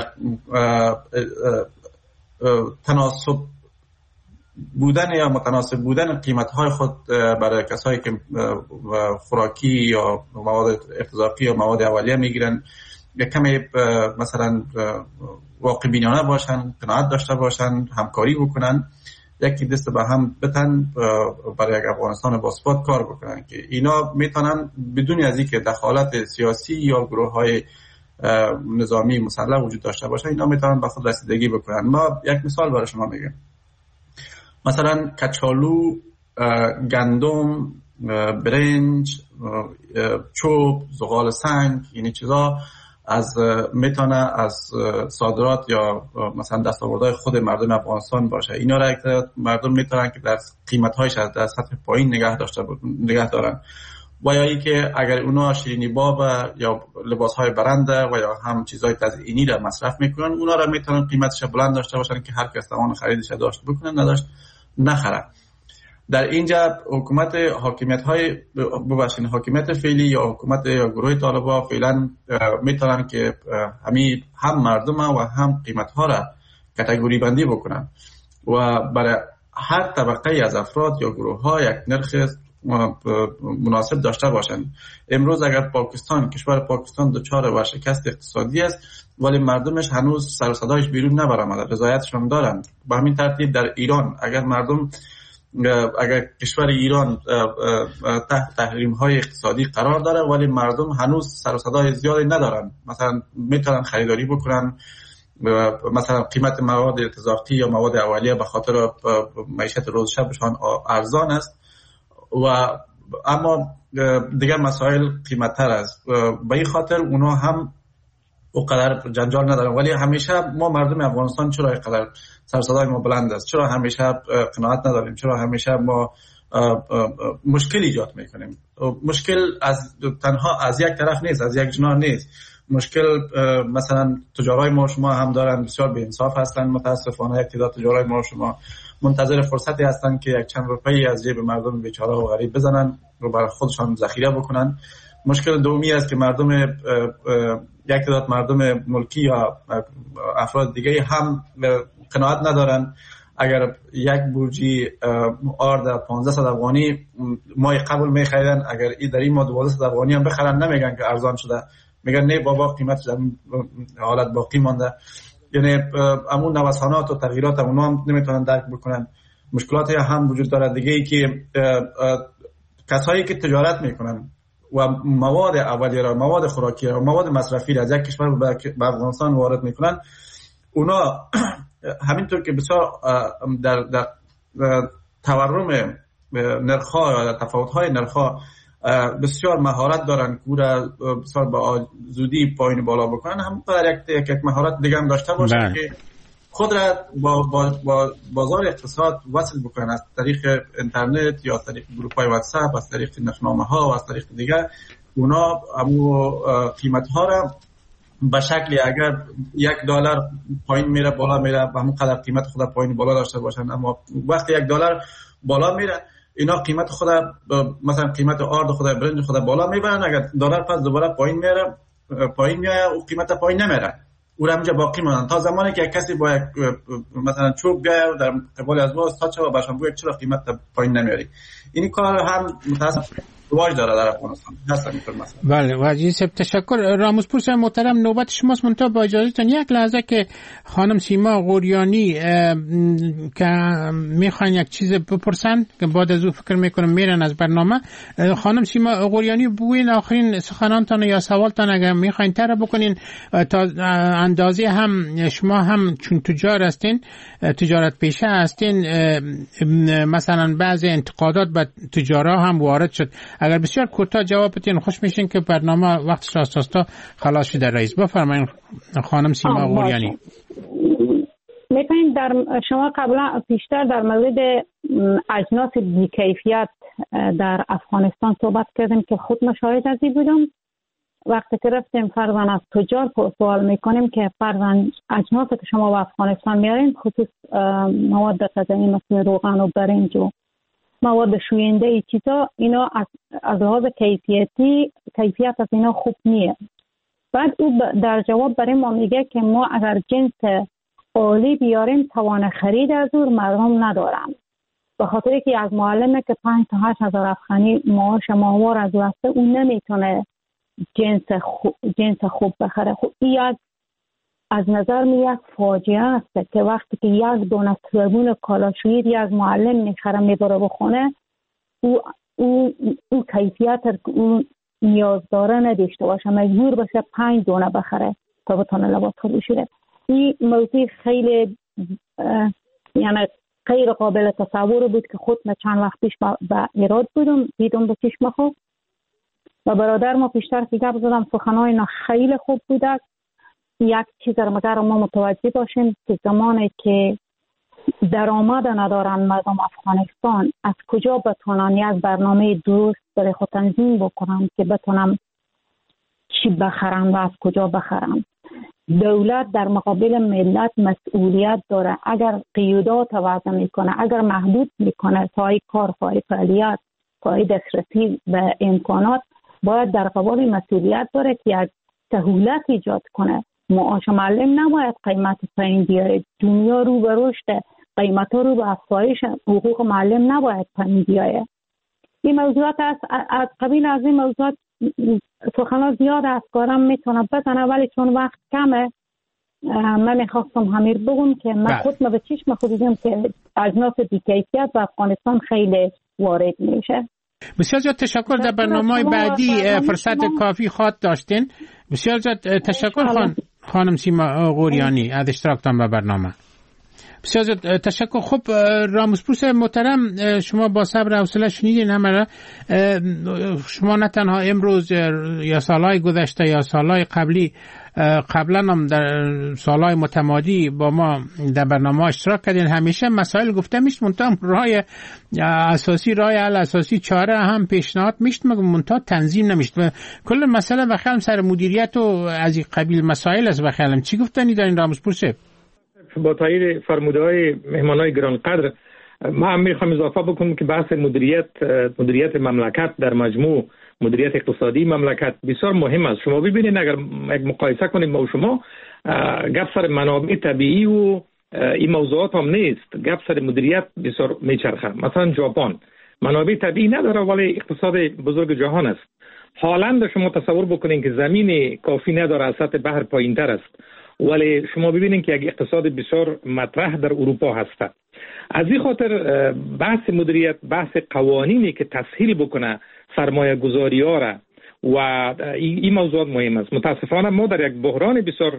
تناسب بودن یا متناسب بودن قیمت‌های خود برای کسایی که خوراکی یا مواد ارتزاقی یا مواد اولیه میگیرن یک کمی مثلا واقع بینانه باشن، قناعت داشته باشن، همکاری بکنن، یکی دست به هم بتن برای یک افغانستان باثبات کار بکنن که اینا میتونن بدون از اینکه دخالت سیاسی یا گروه‌های نظامی مسلح وجود داشته باشه اینا میتونن به خود رسیدگی بکنن. ما یک مثال برای شما میگم. مثلا کچالو، گندم، برنج، چوب، زغال سنگ، این چیزا میتونه از صادرات یا مثلا دستاوردهای خود مردم افغانستان باشه. اینا را مردم میتونن که در قیمت‌هایش از در سطح پایین نگه دارن. و یا ای که اگر اونا شیرینی باب یا لباس‌های برنده و یا هم چیزهای تزیینی را مصرف میکنن اونا را میتونن قیمتش بلند داشته باشن که هر کس توان خریدش داشت بکنه، نداشت نخره. در اینجا حکومت حاکمیت فعلی یا حکومت یا گروه طالبان فعلا میتونن که هم مردم و هم قیمت ها را کاتگوری بندی بکنن و برای هر طبقه از افراد یا گروه ها یک نرخ مناسب داشته باشند. امروز اگر کشور پاکستان دچار ورشکست اقتصادی است ولی مردمش هنوز سر و صدایش بیرون نبرآمده، رضایتشون دارند. به همین ترتیب در ایران اگر کشور ایران تحت تحریم های اقتصادی قرار داره ولی مردم هنوز سر و صدای زیادی ندارن، مثلا میتونن خریداری بکنن، مثلا قیمت مواد ارتزاقی یا مواد اولیه به خاطر معیشت روز شبشان ارزان است و اما دیگر مسائل قیمت‌تر است. به این خاطر اونا هم اونقدر جنجال ندارن. ولی همیشه ما مردم افغانستان چرا اینقدر سر صدای ما بلند است؟ چرا همیشه قناعت نداریم؟ چرا همیشه ما مشکل ایجاد میکنیم؟ مشکل تنها از یک طرف نیست، از یک جناح نیست. مشکل مثلا تجارای ما شما هم دارن، بسیار به انصاف هستن. متاسفانه یک تعداد تجارای ما شما منتظر فرصتی هستن که یک چند روپیه از جیب مردم بیچاره و غریب بزنن و برای خودشان ذخیره بکنن. مشکل دومی است که مردم یک تعداد مردم ملکی یا افراد دیگه هم قناعت ندارن. اگر یک بورجی آرد 1500 افغانی ماه قبل میخریدن، اگر در این ماه 1200 افغانی هم بخرن نمیگن که ارزان شده، میگن نه بابا قیمتش در حالت باقی مانده. یعنی همون نوسانات و تغییرات هم اونا هم نمیتونن درک بکنن. مشکلات هم وجود داره دیگه ای که کسایی که تجارت میکنن و مواد اولیه را، مواد خوراکی را، مواد مصرفی را از یک کشور به افغانستان وارد میکنن، اونا همینطور که بسیار در تورم نرخ‌ها یا تفاوت‌های نرخ‌ها بسیار مهارت دارن که بسیار با زودی پایین بالا بکنن، هم در یک مهارت دیگه هم داشته باشن که خود را با بازار اقتصاد وصل بکنن از طریق اینترنت یا از طریق گروپ‌های واتساپ، از طریق نشنامه‌ها و از طریق دیگه. اونا همو قیمت‌ها را به شکلی اگر $1 پایین میره بالا میره و همون قدر قیمت خود پایین بالا داشته باشن، اما وقتی $1 بالا میره اینا قیمت خود مثلا قیمت آرد خود برنج خود بالا میبرن، اگر دلار پس دوباره پایین میره پایین میاد و قیمت پایین نمیره، او همینجا باقی ماندن تا زمانی که کسی با یک مثلا چوب بیاد در قبال از ما استاد و باشم بگه چرا قیمت پایین نمیاری. این کار هم متاسفانه رواج داره در افغانستان. بله واجی سب تشکر. راموزپور صاحب محترم نوبت شماست. منتها با اجازهتون یک لحظه که خانم سیما غوریانی که میخوان یک چیز بپرسن که بعد از او فکر میکنم میرن از برنامه. خانم سیما غوریانی بگوین آخرین سخنانتان یا سوالتان اگر میخواین تر بکنین تا اندازه هم شما هم چون تجار هستین، تجارت پیشه هستین، مثلا بعضی انتقادات به تجارا هم وارد شد. اگر بسیار کوتاه جواب بدین خوش میشین که برنامه وقتش آساستا خلاص شده. رئیس بفرمایید خانم سیما غوریانی. میتونید در شما قبلا پیشتر در مورد اجناس بی‌کیفیت در افغانستان صحبت کردیم که خود مشاهد ازی بودم. وقتی که رفتیم فرضاً از تجار سوال میکنیم که فرضاً اجناسی که شما به افغانستان میارین خصوص مواد غذایی مثل روغن و برنج و مواد شوینده ای چیزا، اینا از لحاظ کیفیت از اینا خوب نیست. بعد او در جواب برای ما میگه که ما اگر جنس عالی بیاریم توان خرید از او مردم ندارن، به خاطر که از معلمه که 5 تا 8 هزار افغانی معاش ماهوار از واسطه اون نمیتونه جنس خوب بخره. خب این از نظر میاد فاجعه است که وقتی که یک دونه صابون کالاشویی یک معلم میخره میبره بخونه، او کیفیت اون نیاز داره نداشته باشه، مجبور بشه 5 دونه بخره تا بتونه لباس بپوشه. این موضوع خیلی یعنی غیر قابل تصور بود که خود من چند وقت پیش به ایراد بودم، دیدم به چشم خود و برادر ما پیشتر که گپ زدم سخنهای اینا خیلی خوب بوده. یک چیز رو مگر ما متوجه باشیم که زمانی که درآمد ندارن مردم افغانستان، از کجا بتونن یک برنامه درست برای خود تنظیم بکنن که بتونن چی بخرن و از کجا بخرن. دولت در مقابل ملت مسئولیت داره. اگر قیودات وضع میکنه، اگر محدود میکنه پای کار، پای فعالیت، پای دسترسی به امکانات، باید در قبال مسئولیت داره که یک سهولت ایجاد کنه. معاش معلم نباید قیمت پایین بیاره. دنیا رو به رشد، قیمت ها رو به افزایش، حقوق معلم نباید پایین بیاره. این موضوعات از قبیل از این موضوعات سخنان زیاد از کارم میتونه بزنه، ولی چون وقت کمه من میخواستم همیر بگم که من خود به چشم خود دیدم که اجناس بی‌کیفیت به افغانستان خیلی وارد میشه. بسیار زیاد تشکر. در برنامه بعدی فرصت کافی خواهد داشتین. بسیار زیاد تشکر خانم سیما غوریانی از اشتراکتان به برنامه. بسیار زیاد تشکر. خب راموزپور صاحب محترم، شما با صبر و حوصله شنیدین همه. شما نه تنها امروز یا سالهای گذشته یا سالهای قبلی قبلا هم در سالهای متمادی با ما در برنامه اشتراک کردین. همیشه مسائل گفته میشت، منتها راه اساسی، راه حل اساسی، چاره هم پیشنهاد میشت، مگه منتها تنظیم نمیشت. کل مسئله بخیالم سر مدیریت و از این قبیل مسائل است. بخیالم چی گفتنی در این رامزپور صاحب؟ با تایید فرموده‌های مهمانای گرانقدر، ما هم میخوام اضافه بکنم که بحث مدیریت مملکت در مجموع، مدیریت اقتصادی مملکت بسیار مهم است. شما ببینید اگر مقایسه کنیم ما و شما، گپ سر منابع طبیعی و این موضوعات هم نیست، گپ سر مدیریت بسیار میچرخه. مثلا ژاپن منابع طبیعی نداره ولی اقتصاد بزرگ جهان است. هالند شما تصور بکنید که زمین کافی نداره، از سطح بحر پایین‌تر است، ولی شما ببینید که یک اقتصاد بسیار مطرح در اروپا هست. از این خاطر بحث مدیریت، بحث قوانینی که تسهیل بکنه سرمایه گذاری ها را و این موضوعات مهم است. متاسفانه ما در یک بحران بسیار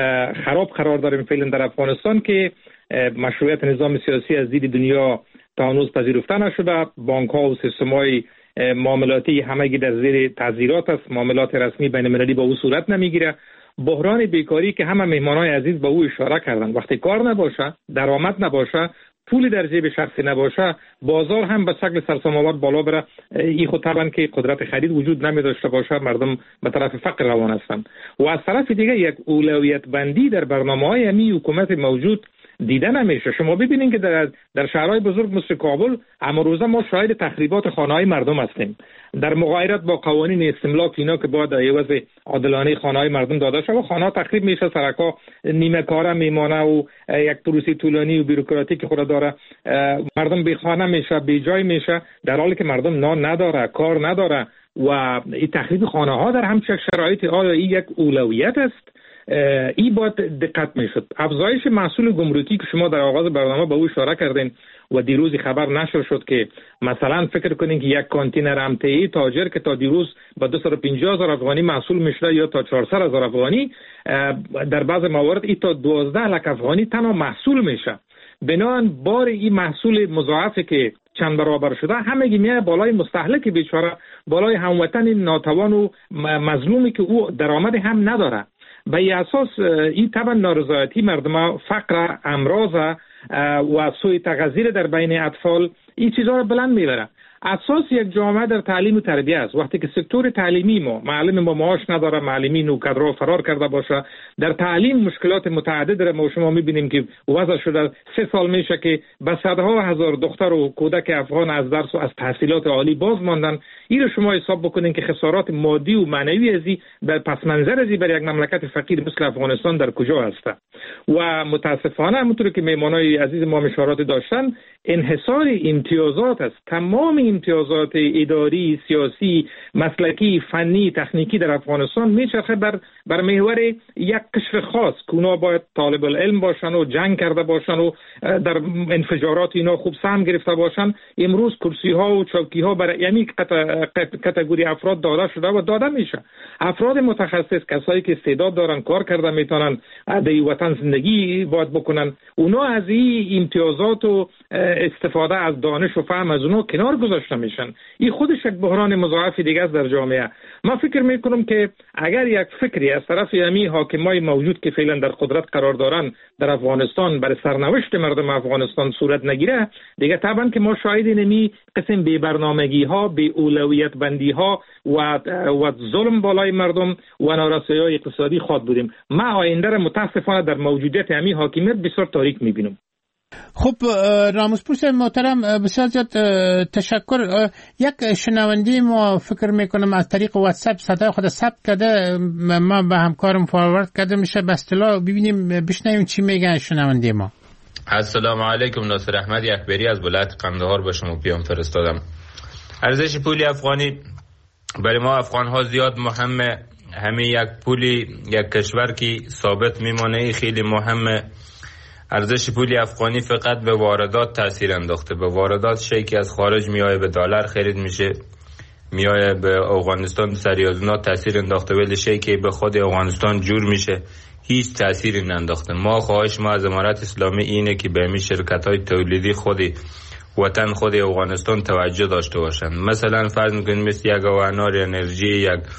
خراب قرار داریم فعلا در افغانستان که مشروعیت نظام سیاسی از دید دنیا تا هنوز پذیرفته نشده. بانک ها و سیستم های معاملاتی همگی در زیر تعزیرات است، معاملات رسمی بین المللی با او صورت نمیگیره. بحران بیکاری که همه مهمانای عزیز به او اشاره کردن، وقتی کار نباشه، درآمد نباشه، پولی در جیب شخصی نباشه، بازار هم به شکل سرسام‌آور بالا بره. این خود طبعا که قدرت خرید وجود نمی داشته باشه، مردم به طرف فقر روان هستند. و از طرف دیگه یک اولویت بندی در برنامه‌های امی حکومت موجود دیده نمیشه. شما ببینید که در شهرهای بزرگ مثل کابل امروزه ما شاهد تخریبات خانه‌های مردم هستیم. در مغایرت با قوانین استملاک اینا که باید عوض عادلانه خانه‌های مردم داده شه و خانه‌ها تخریب میشه، سرکا نیمه کاره میمانه و یک پروسه طولانی و بیروکراتیک خود داره، مردم بی خانه میشه، بی جای میشه، در حالی که مردم نان نداره، کار نداره. و این تخریب خانه‌ها در همچین شرایطی آیا این یک اولویت است؟ این باید دقت میشد. افزایش محصول گمرکی که شما در آغاز برنامه به او اشاره کردین و دیروز خبر نشر شد که مثلا فکر کنین که یک کانتینر امتئی تاجر که تا دیروز با 250,000 افغانی محصول میشه یا تا 400,000 افغانی، در بعض موارد این تا 12 لک افغانی تنها محصول میشه. بنابراین بار این محصول مضاعفه که چند برابر شده همگی میاد بالای مستهلک بیچاره، بالای هموطن ناتوان و مظلومی که او درآمد هم نداره. به این اساس این طبعا نارضایتی مردم، فقر، امراض و سوء تغذیه در بین اطفال، این چیزها را بلند میبره. اساس یک جامعه در تعلیم و تربیت است. وقتی که سکتور تعلیمی ما معلم با معاش نداره، معلمین و کادرها فرار کرده باشه، در تعلیم مشکلات متعدد را ما شما میبینیم که وضع شده. 3 سال میشه که به صدها هزار دختر و کودک افغان از درس و از تحصیلات عالی باز ماندن. این رو شما حساب بکنین که خسارات مادی و معنوی ازی در پس منظر ازی بر یک مملکت فقیر مثل افغانستان در کجا هست. و متاسفانه همونطور که مهمانای عزیز ما اشارات داشتن، انحصار امتیازات است. تمام امتیازات اداری، سیاسی، مسلکی، فنی، تکنیکی در افغانستان میچرخه بر محور یک قشر خاص که اونا باید طالب العلم باشن و جنگ کرده باشن و در انفجارات اینا خوب سهم گرفته باشن. امروز کرسی ها و چوکی ها برای یعنی کاتگوری افراد داده شده و داده میشه. افراد متخصص، کسایی که استعداد دارن، کار کرده میتونن، در وطن زندگی باید بکنن، اونا از این امتیازات و استفاده از دانش و فهم از اونا کنار گذاشته میشن. این خودش یک بحران مضاعف دیگه است در جامعه. ما فکر میکنم که اگر یک فکری از طرف امی حاکمای موجود که فعلا در قدرت قرار دارن در افغانستان برای سرنوشت مردم افغانستان صورت نگیره، دیگه طبعا که ما شاهد اینمی قسم بی برنامگی ها، بی اولویت بندی ها و ظلم بالای مردم و نارسایی اقتصادی خود بودیم. ما آینده را متاسفانه در موجودیت امی حاکمیت بسیار تاریک میبینم. خب رامزپور صاحب محترم، بسیار زیاد تشکر. یک شنونده ما فکر میکنم از طریق واتساپ صدای خود ثبت کرده، ما به همکارم فوروارد کرده میشه، به اصطلاح ببینیم بشنویم چی میگن شنونده ما. السلام علیکم، ناصر احمد یکبری از ولایت قندهار به شما پیام فرستادم. ارزش پول افغانی برای ما افغان ها زیاد مهمه. همه یک پولی یک کشور کی ثابت میمانه خیلی مهمه. ارزش پول افغانی فقط به واردات تاثیر انداخته. به واردات شیء که از خارج میایه به دلار خرید میشه، میایه به افغانستان سریازنا تاثیر انداخته، ولی شیء که به خود افغانستان جور میشه هیچ تأثیری ننداخته. ما خواهش ما از امارت اسلامی اینه که به همین شرکت‌های تولیدی خودی وطن خود افغانستان توجه داشته باشند. مثلا فرض می‌کنید مثل یک انار انرژی، یک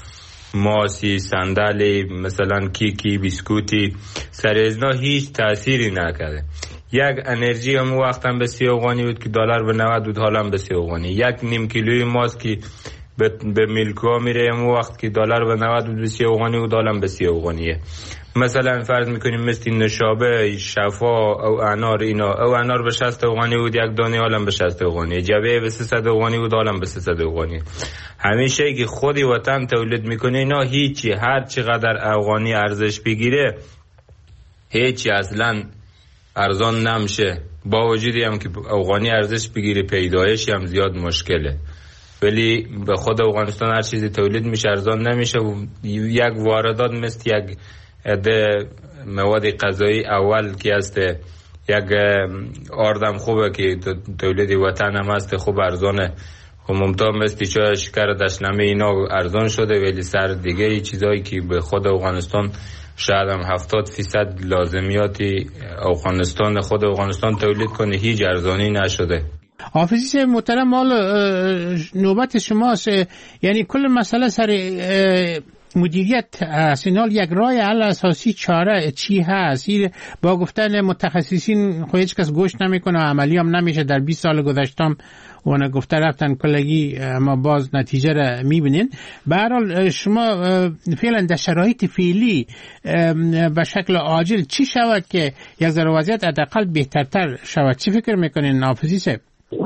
ماسی، صندلی، مثلا کیکی، بیسکوتی، سر ازنا هیچ تأثیری نکرده. یک انرژی هم وقت هم به 30 افغانی بود که دلار به 90 بود، حالا هم به 30 افغانی. یک نیم کیلوی ماست که به میلکو میره هم وقت که دلار به 90 بود به 30 افغانی بود، حالا هم به 30 افغانیه. مثلا فرض میکنیم مثل نشابه، شفا او انار، اینا او انار به 60 افغانی بود یک دانه، حالا به 60 افغانی. جبه به 300 افغانی بود، حالا به 300 افغانی. همیشه که خودی وطن تولید میکنه اینا هیچی، هر چقدر افغانی ارزش بگیره هیچی اصلا ارزان نمیشه. با وجودی هم که افغانی ارزش بگیره پیدایش هم زیاد مشکله، ولی به خود افغانستان هر چیزی تولید میشه ارزان نمیشه. و یک واردات مثل یک عده مواد غذایی اول که هست، یک آردم خوبه که تولید وطن هم هست، خوب ارزانه. و ممتاز مثل چای شکر دشنمه اینا ارزان شده، ولی سر دیگه چیزایی که به خود افغانستان شاید هم 70% لازمیاتی افغانستان خود افغانستان تولید کنه هیچ ارزانی نشده. حافظی محترم، مال نوبت شماست. یعنی کل مسئله سر مدیریت سینال یک راه حل اساسی چاره چی هست؟ با گفتن متخصصین خو هیچ کس گوش نمیکنه و عملی هم نمیشه. در 20 سال گذشتم اون گفته رفتن کلگی، ما باز نتیجه را میبینین. به هر حال شما فعلا در شرایط فعلی به شکل عاجل چی شود که یک ذره وضعیت حداقل بهترتر شود؟ چی فکر میکنین حافظی صاحب؟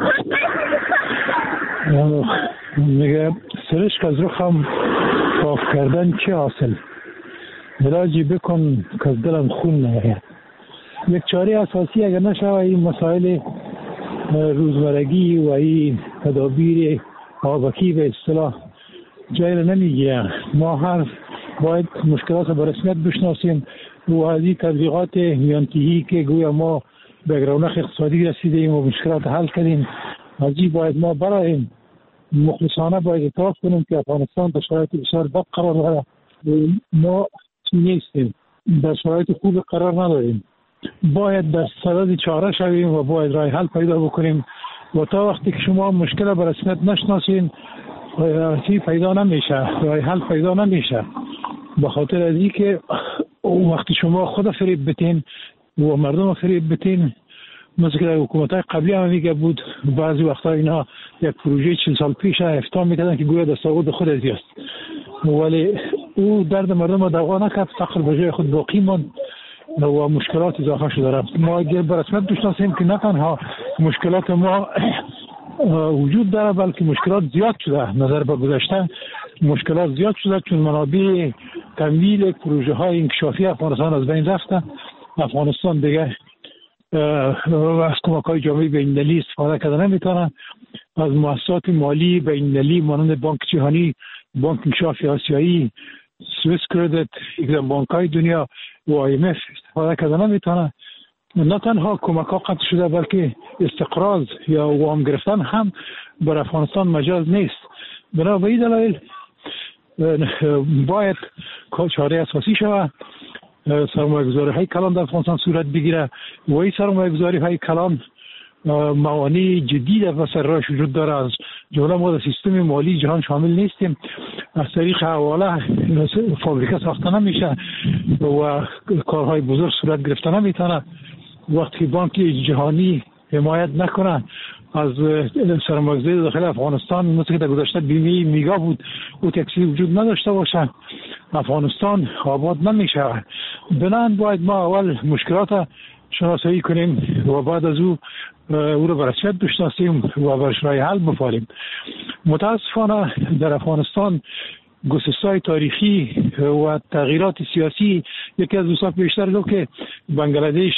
میگه سرش که از رخم صاف کردن چه حاصل، علاجی بکن که از دلم خون نگه. یک چاره اساسی اگر نشوه این مسائل روزمرگی و این تدابیر آبکی به اصطلاح جای را نمیگیره. ما هر باید مشکلات را به رسمیت بشناسیم و از این تبلیغات میانتهی که گویا ما به رونق اقتصادی رسیدیم و مشکلات حل کردیم، از این باید ما برایم مخلصانه باید اعتراف کنیم که افغانستان در شرایط بسیار بد قرار داره. ما نیستیم، در شرایط خوب قرار نداریم. باید در صدد چاره شویم و باید راه حل پیدا بکنیم. و تا وقتی که شما مشکل به رسمیت نشناسین چی پیدا نمیشه، راه حل پیدا نمیشه. به خاطر از این که وقتی شما خود فریب بتین و مردم فریب بتین، مثل که در حکومت‌های قبلی هم میگه بود بعضی وقتا اینا یک پروژه 40 سال پیش افتتاح میکردن که گویا دستاورد خود از است، ولی او درد مردم را دوا نکرد، فقر به جای خود باقی ماند و مشکلات اضافه شده رفت. ما اگر به رسمیت بشناسیم که نه تنها مشکلات ما وجود داره بلکه مشکلات زیاد شده. نظر به گذشته مشکلات زیاد شده چون منابع تمویل پروژه های انکشافی افغانستان از بین رفته. افغانستان دیگه از کمک‌های جامعه بین‌المللی استفاده کرده نمی‌تونه. از مؤسسات مالی بین‌المللی مانند بانک جهانی، بانک انکشاف آسیایی، سوئیس کردیت، اقدام بانک‌های دنیا و IMF استفاده کرده نمی‌تونه. نه تنها کمک‌ها قطع شده بلکه استقراض یا وام گرفتن هم بر افغانستان مجاز نیست. بنابراین دلایل باید چاره اساسی شود. سرمایه‌گذاری‌های کلان در افغانستان صورت بگیره و این سرمایه‌گذاری‌های کلان موانع جدی در مسیرش وجود داره. از جمله ما در سیستم مالی جهان شامل نیستیم. از طریق حواله فابریکه ساخته نمیشه و کارهای بزرگ صورت گرفته نمیتونه. وقتی بانک جهانی حمایت نکنه از سرمایه‌گذاری داخل افغانستان، مثل که در گذشته بیمه میگا بود او تکسی وجود نداشته باشه، افغانستان آباد نمیشه. بنابراین باید ما اول مشکلات شناسایی کنیم و بعد از او رو به رسمیت بشناسیم و برش راه حل بفاریم. متاسفانه در افغانستان گسسته‌های تاریخی و تغییرات سیاسی یکی از دوستان بیشتر دو که بنگلادش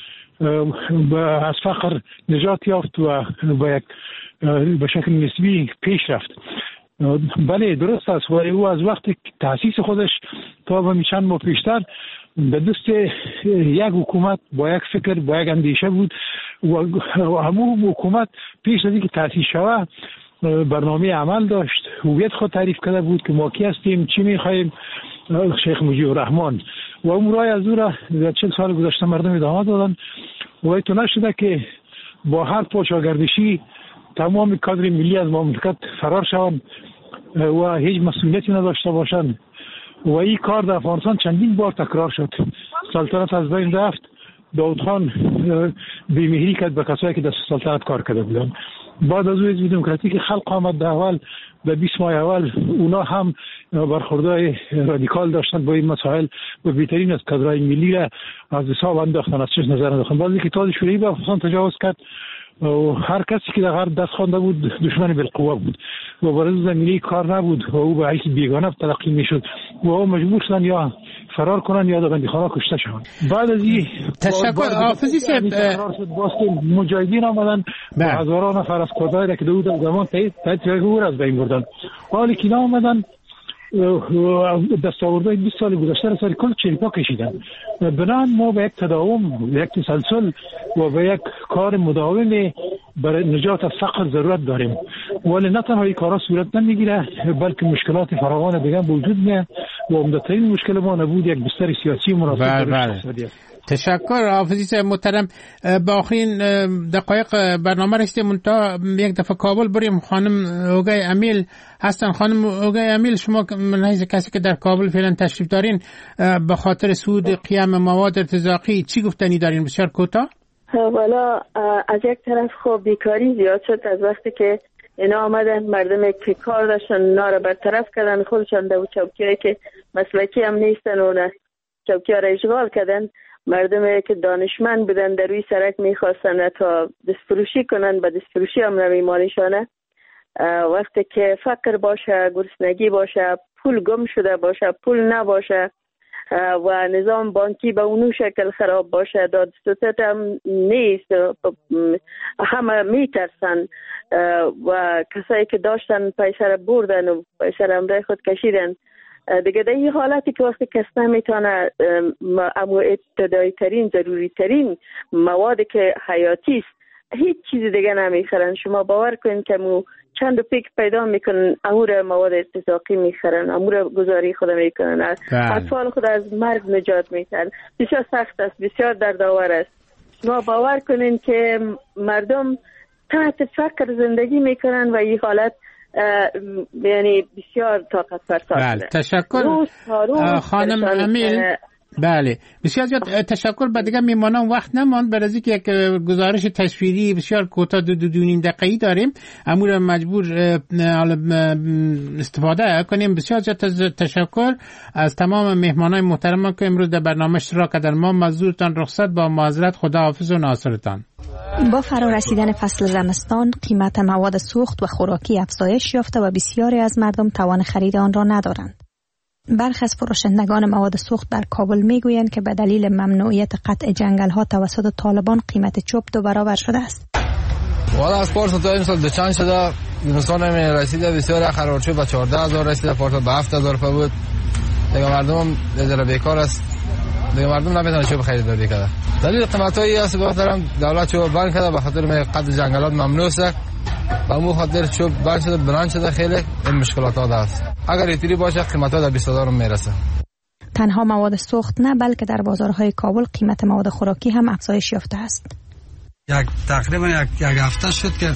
از فقر نجات یافت و به شکل نسبی پیش رفت. بله درست است، ولی او از وقتی تأسیس خودش تا به چند ماه پیشتر به دست یک حکومت با یک فکر با یک اندیشه بود و همون حکومت پیش از اینکه تأسیس شود برنامه عمل داشت، هویت خود تعریف کرده بود که ما کی هستیم، چی می‌خوایم. شیخ مجیب الرحمن و اون رای از او را در 40 سال گذشته مردم ادامه دادن و تو نشده که با هر پاچاگردشی تمام کادر ملی از مملکت فرار شوند و هیچ مسئولیتی نداشته باشند و این کار در افغانستان چندین بار تکرار شد. سلطنت از بین رفت، داود خان بی‌مهری کرد به کسایی که در سلطنت کار کرده بودند. بعد از حزب دموکراتیک خلق آمد در اول به 20 ماه اول، اونا هم برخوردهای رادیکال داشتن با این مسائل و بهترین از کادرهای ملی را از حساب انداختن، از چش نظر انداختن. بعد اینکه اتحاد شوروی به افغانستان تجاوز کرد و هر کسی که در غرب دست خوانده بود دشمن بالقوه بود و برای زمینه کار نبود و او به حیث بیگانه تلقی میشد و او مجبور شدن یا فرار کنن یا در بندیخانه کشته شوند. بعد از این تشکر حافظی صاحب، مجاهدین آمدن و هزاران نفر از کردایی را که دو زمان تایید او از بین بردن. حالی که آمدن دستاوردهای 20 سال گذشته را سر کل چریپا کشیدن. بنابراین ما به یک تداوم، به یک تسلسل و به یک کار مداوم برای نجات از فقر ضرورت داریم. ولی نه تنها این کارا صورت نمیگیره بلکه مشکلات فراوان دیگه وجود میاد و عمدترین مشکل ما نبود یک بستر سیاسی مناسب اقتصادی است. تشکر حافظی محترم. با آخرین دقایق برنامه رسیدیم. منتها یک دفعه کابل بریم. خانم اوگای امیل هستن. خانم اوگای امیل، شما من حیث کسی که در کابل فعلا تشریف دارین، به خاطر صعود قیام مواد ارتزاقی چی گفتنی دارین؟ بسیار کوتاه. والا از یک طرف خب بیکاری زیاد شد از وقتی که اینا آمدن، مردم که کار داشتن اونا رو برطرف کردن، خودشان در چوکیایی که مسلکی هم نیستن و چوکی‌ها را اشغال کردن. مردم که دانشمند بودن در روی سرک میخواستن تا دستفروشی کنن، به دستفروشی هم نمیمانشانه. وقتی که فقر باشه، گرسنگی باشه، پول گم شده باشه، پول نباشه و نظام بانکی به اونو شکل خراب باشه، دادستان هم نیست، همه میترسن و کسایی که داشتن پیسر بردن و پیسر امرای خود کشیدن. دیگه در این حالتی که وقتی کس نمیتونه اما ابتدایی ترین ضروری ترین مواد که حیاتی است هیچ چیز دیگه نمیخرن. شما باور کنید که چند پیک پیدا میکنن، امور مواد اتفاقی میخرن، امور گذاری خود میکنن، اطفال خود از مرگ نجات میدن. بسیار سخت است، بسیار دردآور است. شما باور کنین که مردم تحت فقر زندگی میکنن و این حالت یعنی بسیار طاقت فرسا. بله، تشکر خانم امیل. بله، بسیار زیاد تشکر. بعد دیگه میمانم وقت نماند، برای اینکه یک گزارش تصویری بسیار کوتاه دو نیم دقیقه‌ای داریم، امور مجبور استفاده کنیم. بسیار زیاد تشکر از تمام مهمانای محترم که امروز در برنامه اشتراک کردن. ما مزدورتان رخصت با معذرت، خداحافظ و ناصرتان. با فرا رسیدن فصل زمستان قیمت مواد سوخت و خوراکی افزایش یافته و بسیاری از مردم توان خرید آن را ندارند. برخی از فروشندگان مواد سوخت در کابل میگویند که به دلیل ممنوعیت قطع جنگل‌ها توسط طالبان قیمت چوب 2 برابر شده است. والا از پارسال تا امسال به چند شده، زمستان می رسیده بسیار خراب شد، به 14000 رسیده، پارسال به 7000 بود. دیگه مردم هم در بیکار است، دیگه مردم نمیتونن چوب خریداری کنه. دلیل قیمتایی است به خاطر دولت چوب بند کرده، به خاطر قطع جنگلات ممنوع است. با مو خاطر چوب بند شده، بلند شده، خیلی این مشکلات هست. اگر اینطوری باشه قیمت‌ها در 20000 میرسه. تنها مواد سوخت نه، بلکه در بازارهای کابل قیمت مواد خوراکی هم افزایش یافته است. تقریبا یک هفته شد که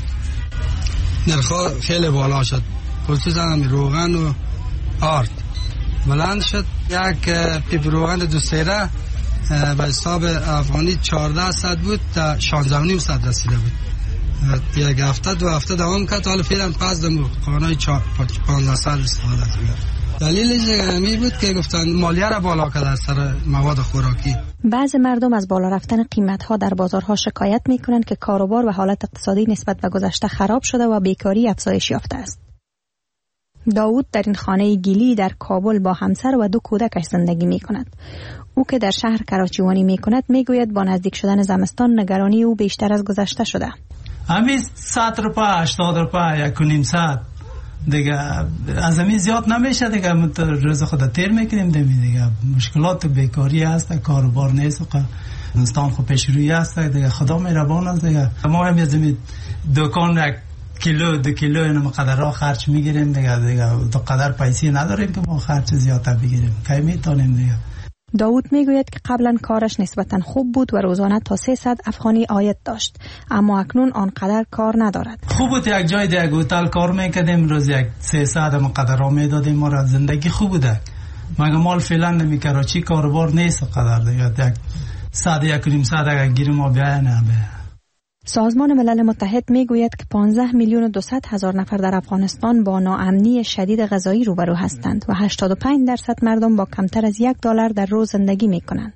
نرخ‌ها خیلی بالا شد، خصوصا روغن و آرد بلند شد. یک پیپ روغن 2 سیره به حساب افغانی 1400 بود تا 16.5 رسیده بود. یک هفته 2 هفته دوام کرد، حالا فعلا پس دم قانونی 1500 استفاده کرد. دلیلش می بود که گفتن مالیه را بالا کرده سر مواد خوراکی. بعضی مردم از بالا رفتن قیمت‌ها در بازارها شکایت می‌کنند که کاروبار و حالت اقتصادی نسبت به گذشته خراب شده و بیکاری افزایش یافته است. داوود در این خانه گیلی در کابل با همسر و 2 کودکش زندگی می‌کند. او که در شهر کراچیوانی می‌کند می‌گوید با نزدیک شدن زمستان نگرانی او بیشتر از گذشته شده. همین 100 روپیه 80 روپیه 1.5 ساعت دیگه از همین زیاد نمیشه دیگه. روز خود تیر میکنیم دیگه. مشکلات بیکاری هست، کاروبار نیست، زمستان خود پیش روی هست دیگه. خدا مهربان است دیگه. ما هم از این دکان 1 کیلو 2 کیلو اینم قدرها خرج میگیریم دیگه. دو قدر پیسه نداریم که ما خرج زیاد بگیریم. کی میتونیم دیگه. داوود میگوید که قبلا کارش نسبتا خوب بود و روزانه تا 300 افغانی عاید داشت، اما اکنون آنقدر کار ندارد. خوب بود یک جای در هتل کار میکردیم، روز یک 300 مقدر را میدادیم، ما را زندگی خوب بوده. مگه مال فعلا نمی کراچی کاروبار نیست قدر دیگه، یک 100-1.5 اگر گیر ما بیایه نه بیایه. سازمان ملل متحد میگوید که 15,200,000 نفر در افغانستان با ناامنی شدید غذایی روبرو هستند و 85% مردم با کمتر از $1 در روز زندگی میکنند.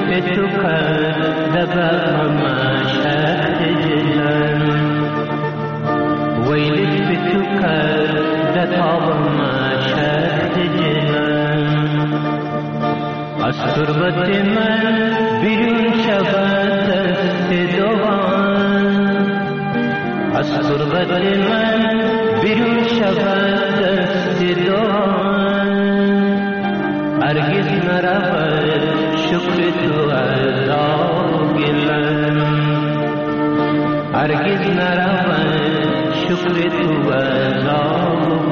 لطف تو کرده بغم شهد جلن وی لطف تو کرده تابم شهد جلن از تربت من بیرون شود دست دوان از تربت من بیرون شود دست دوان هرگز نرود شکر تو عذاب گلن هرگز نرود شکر تو عذاب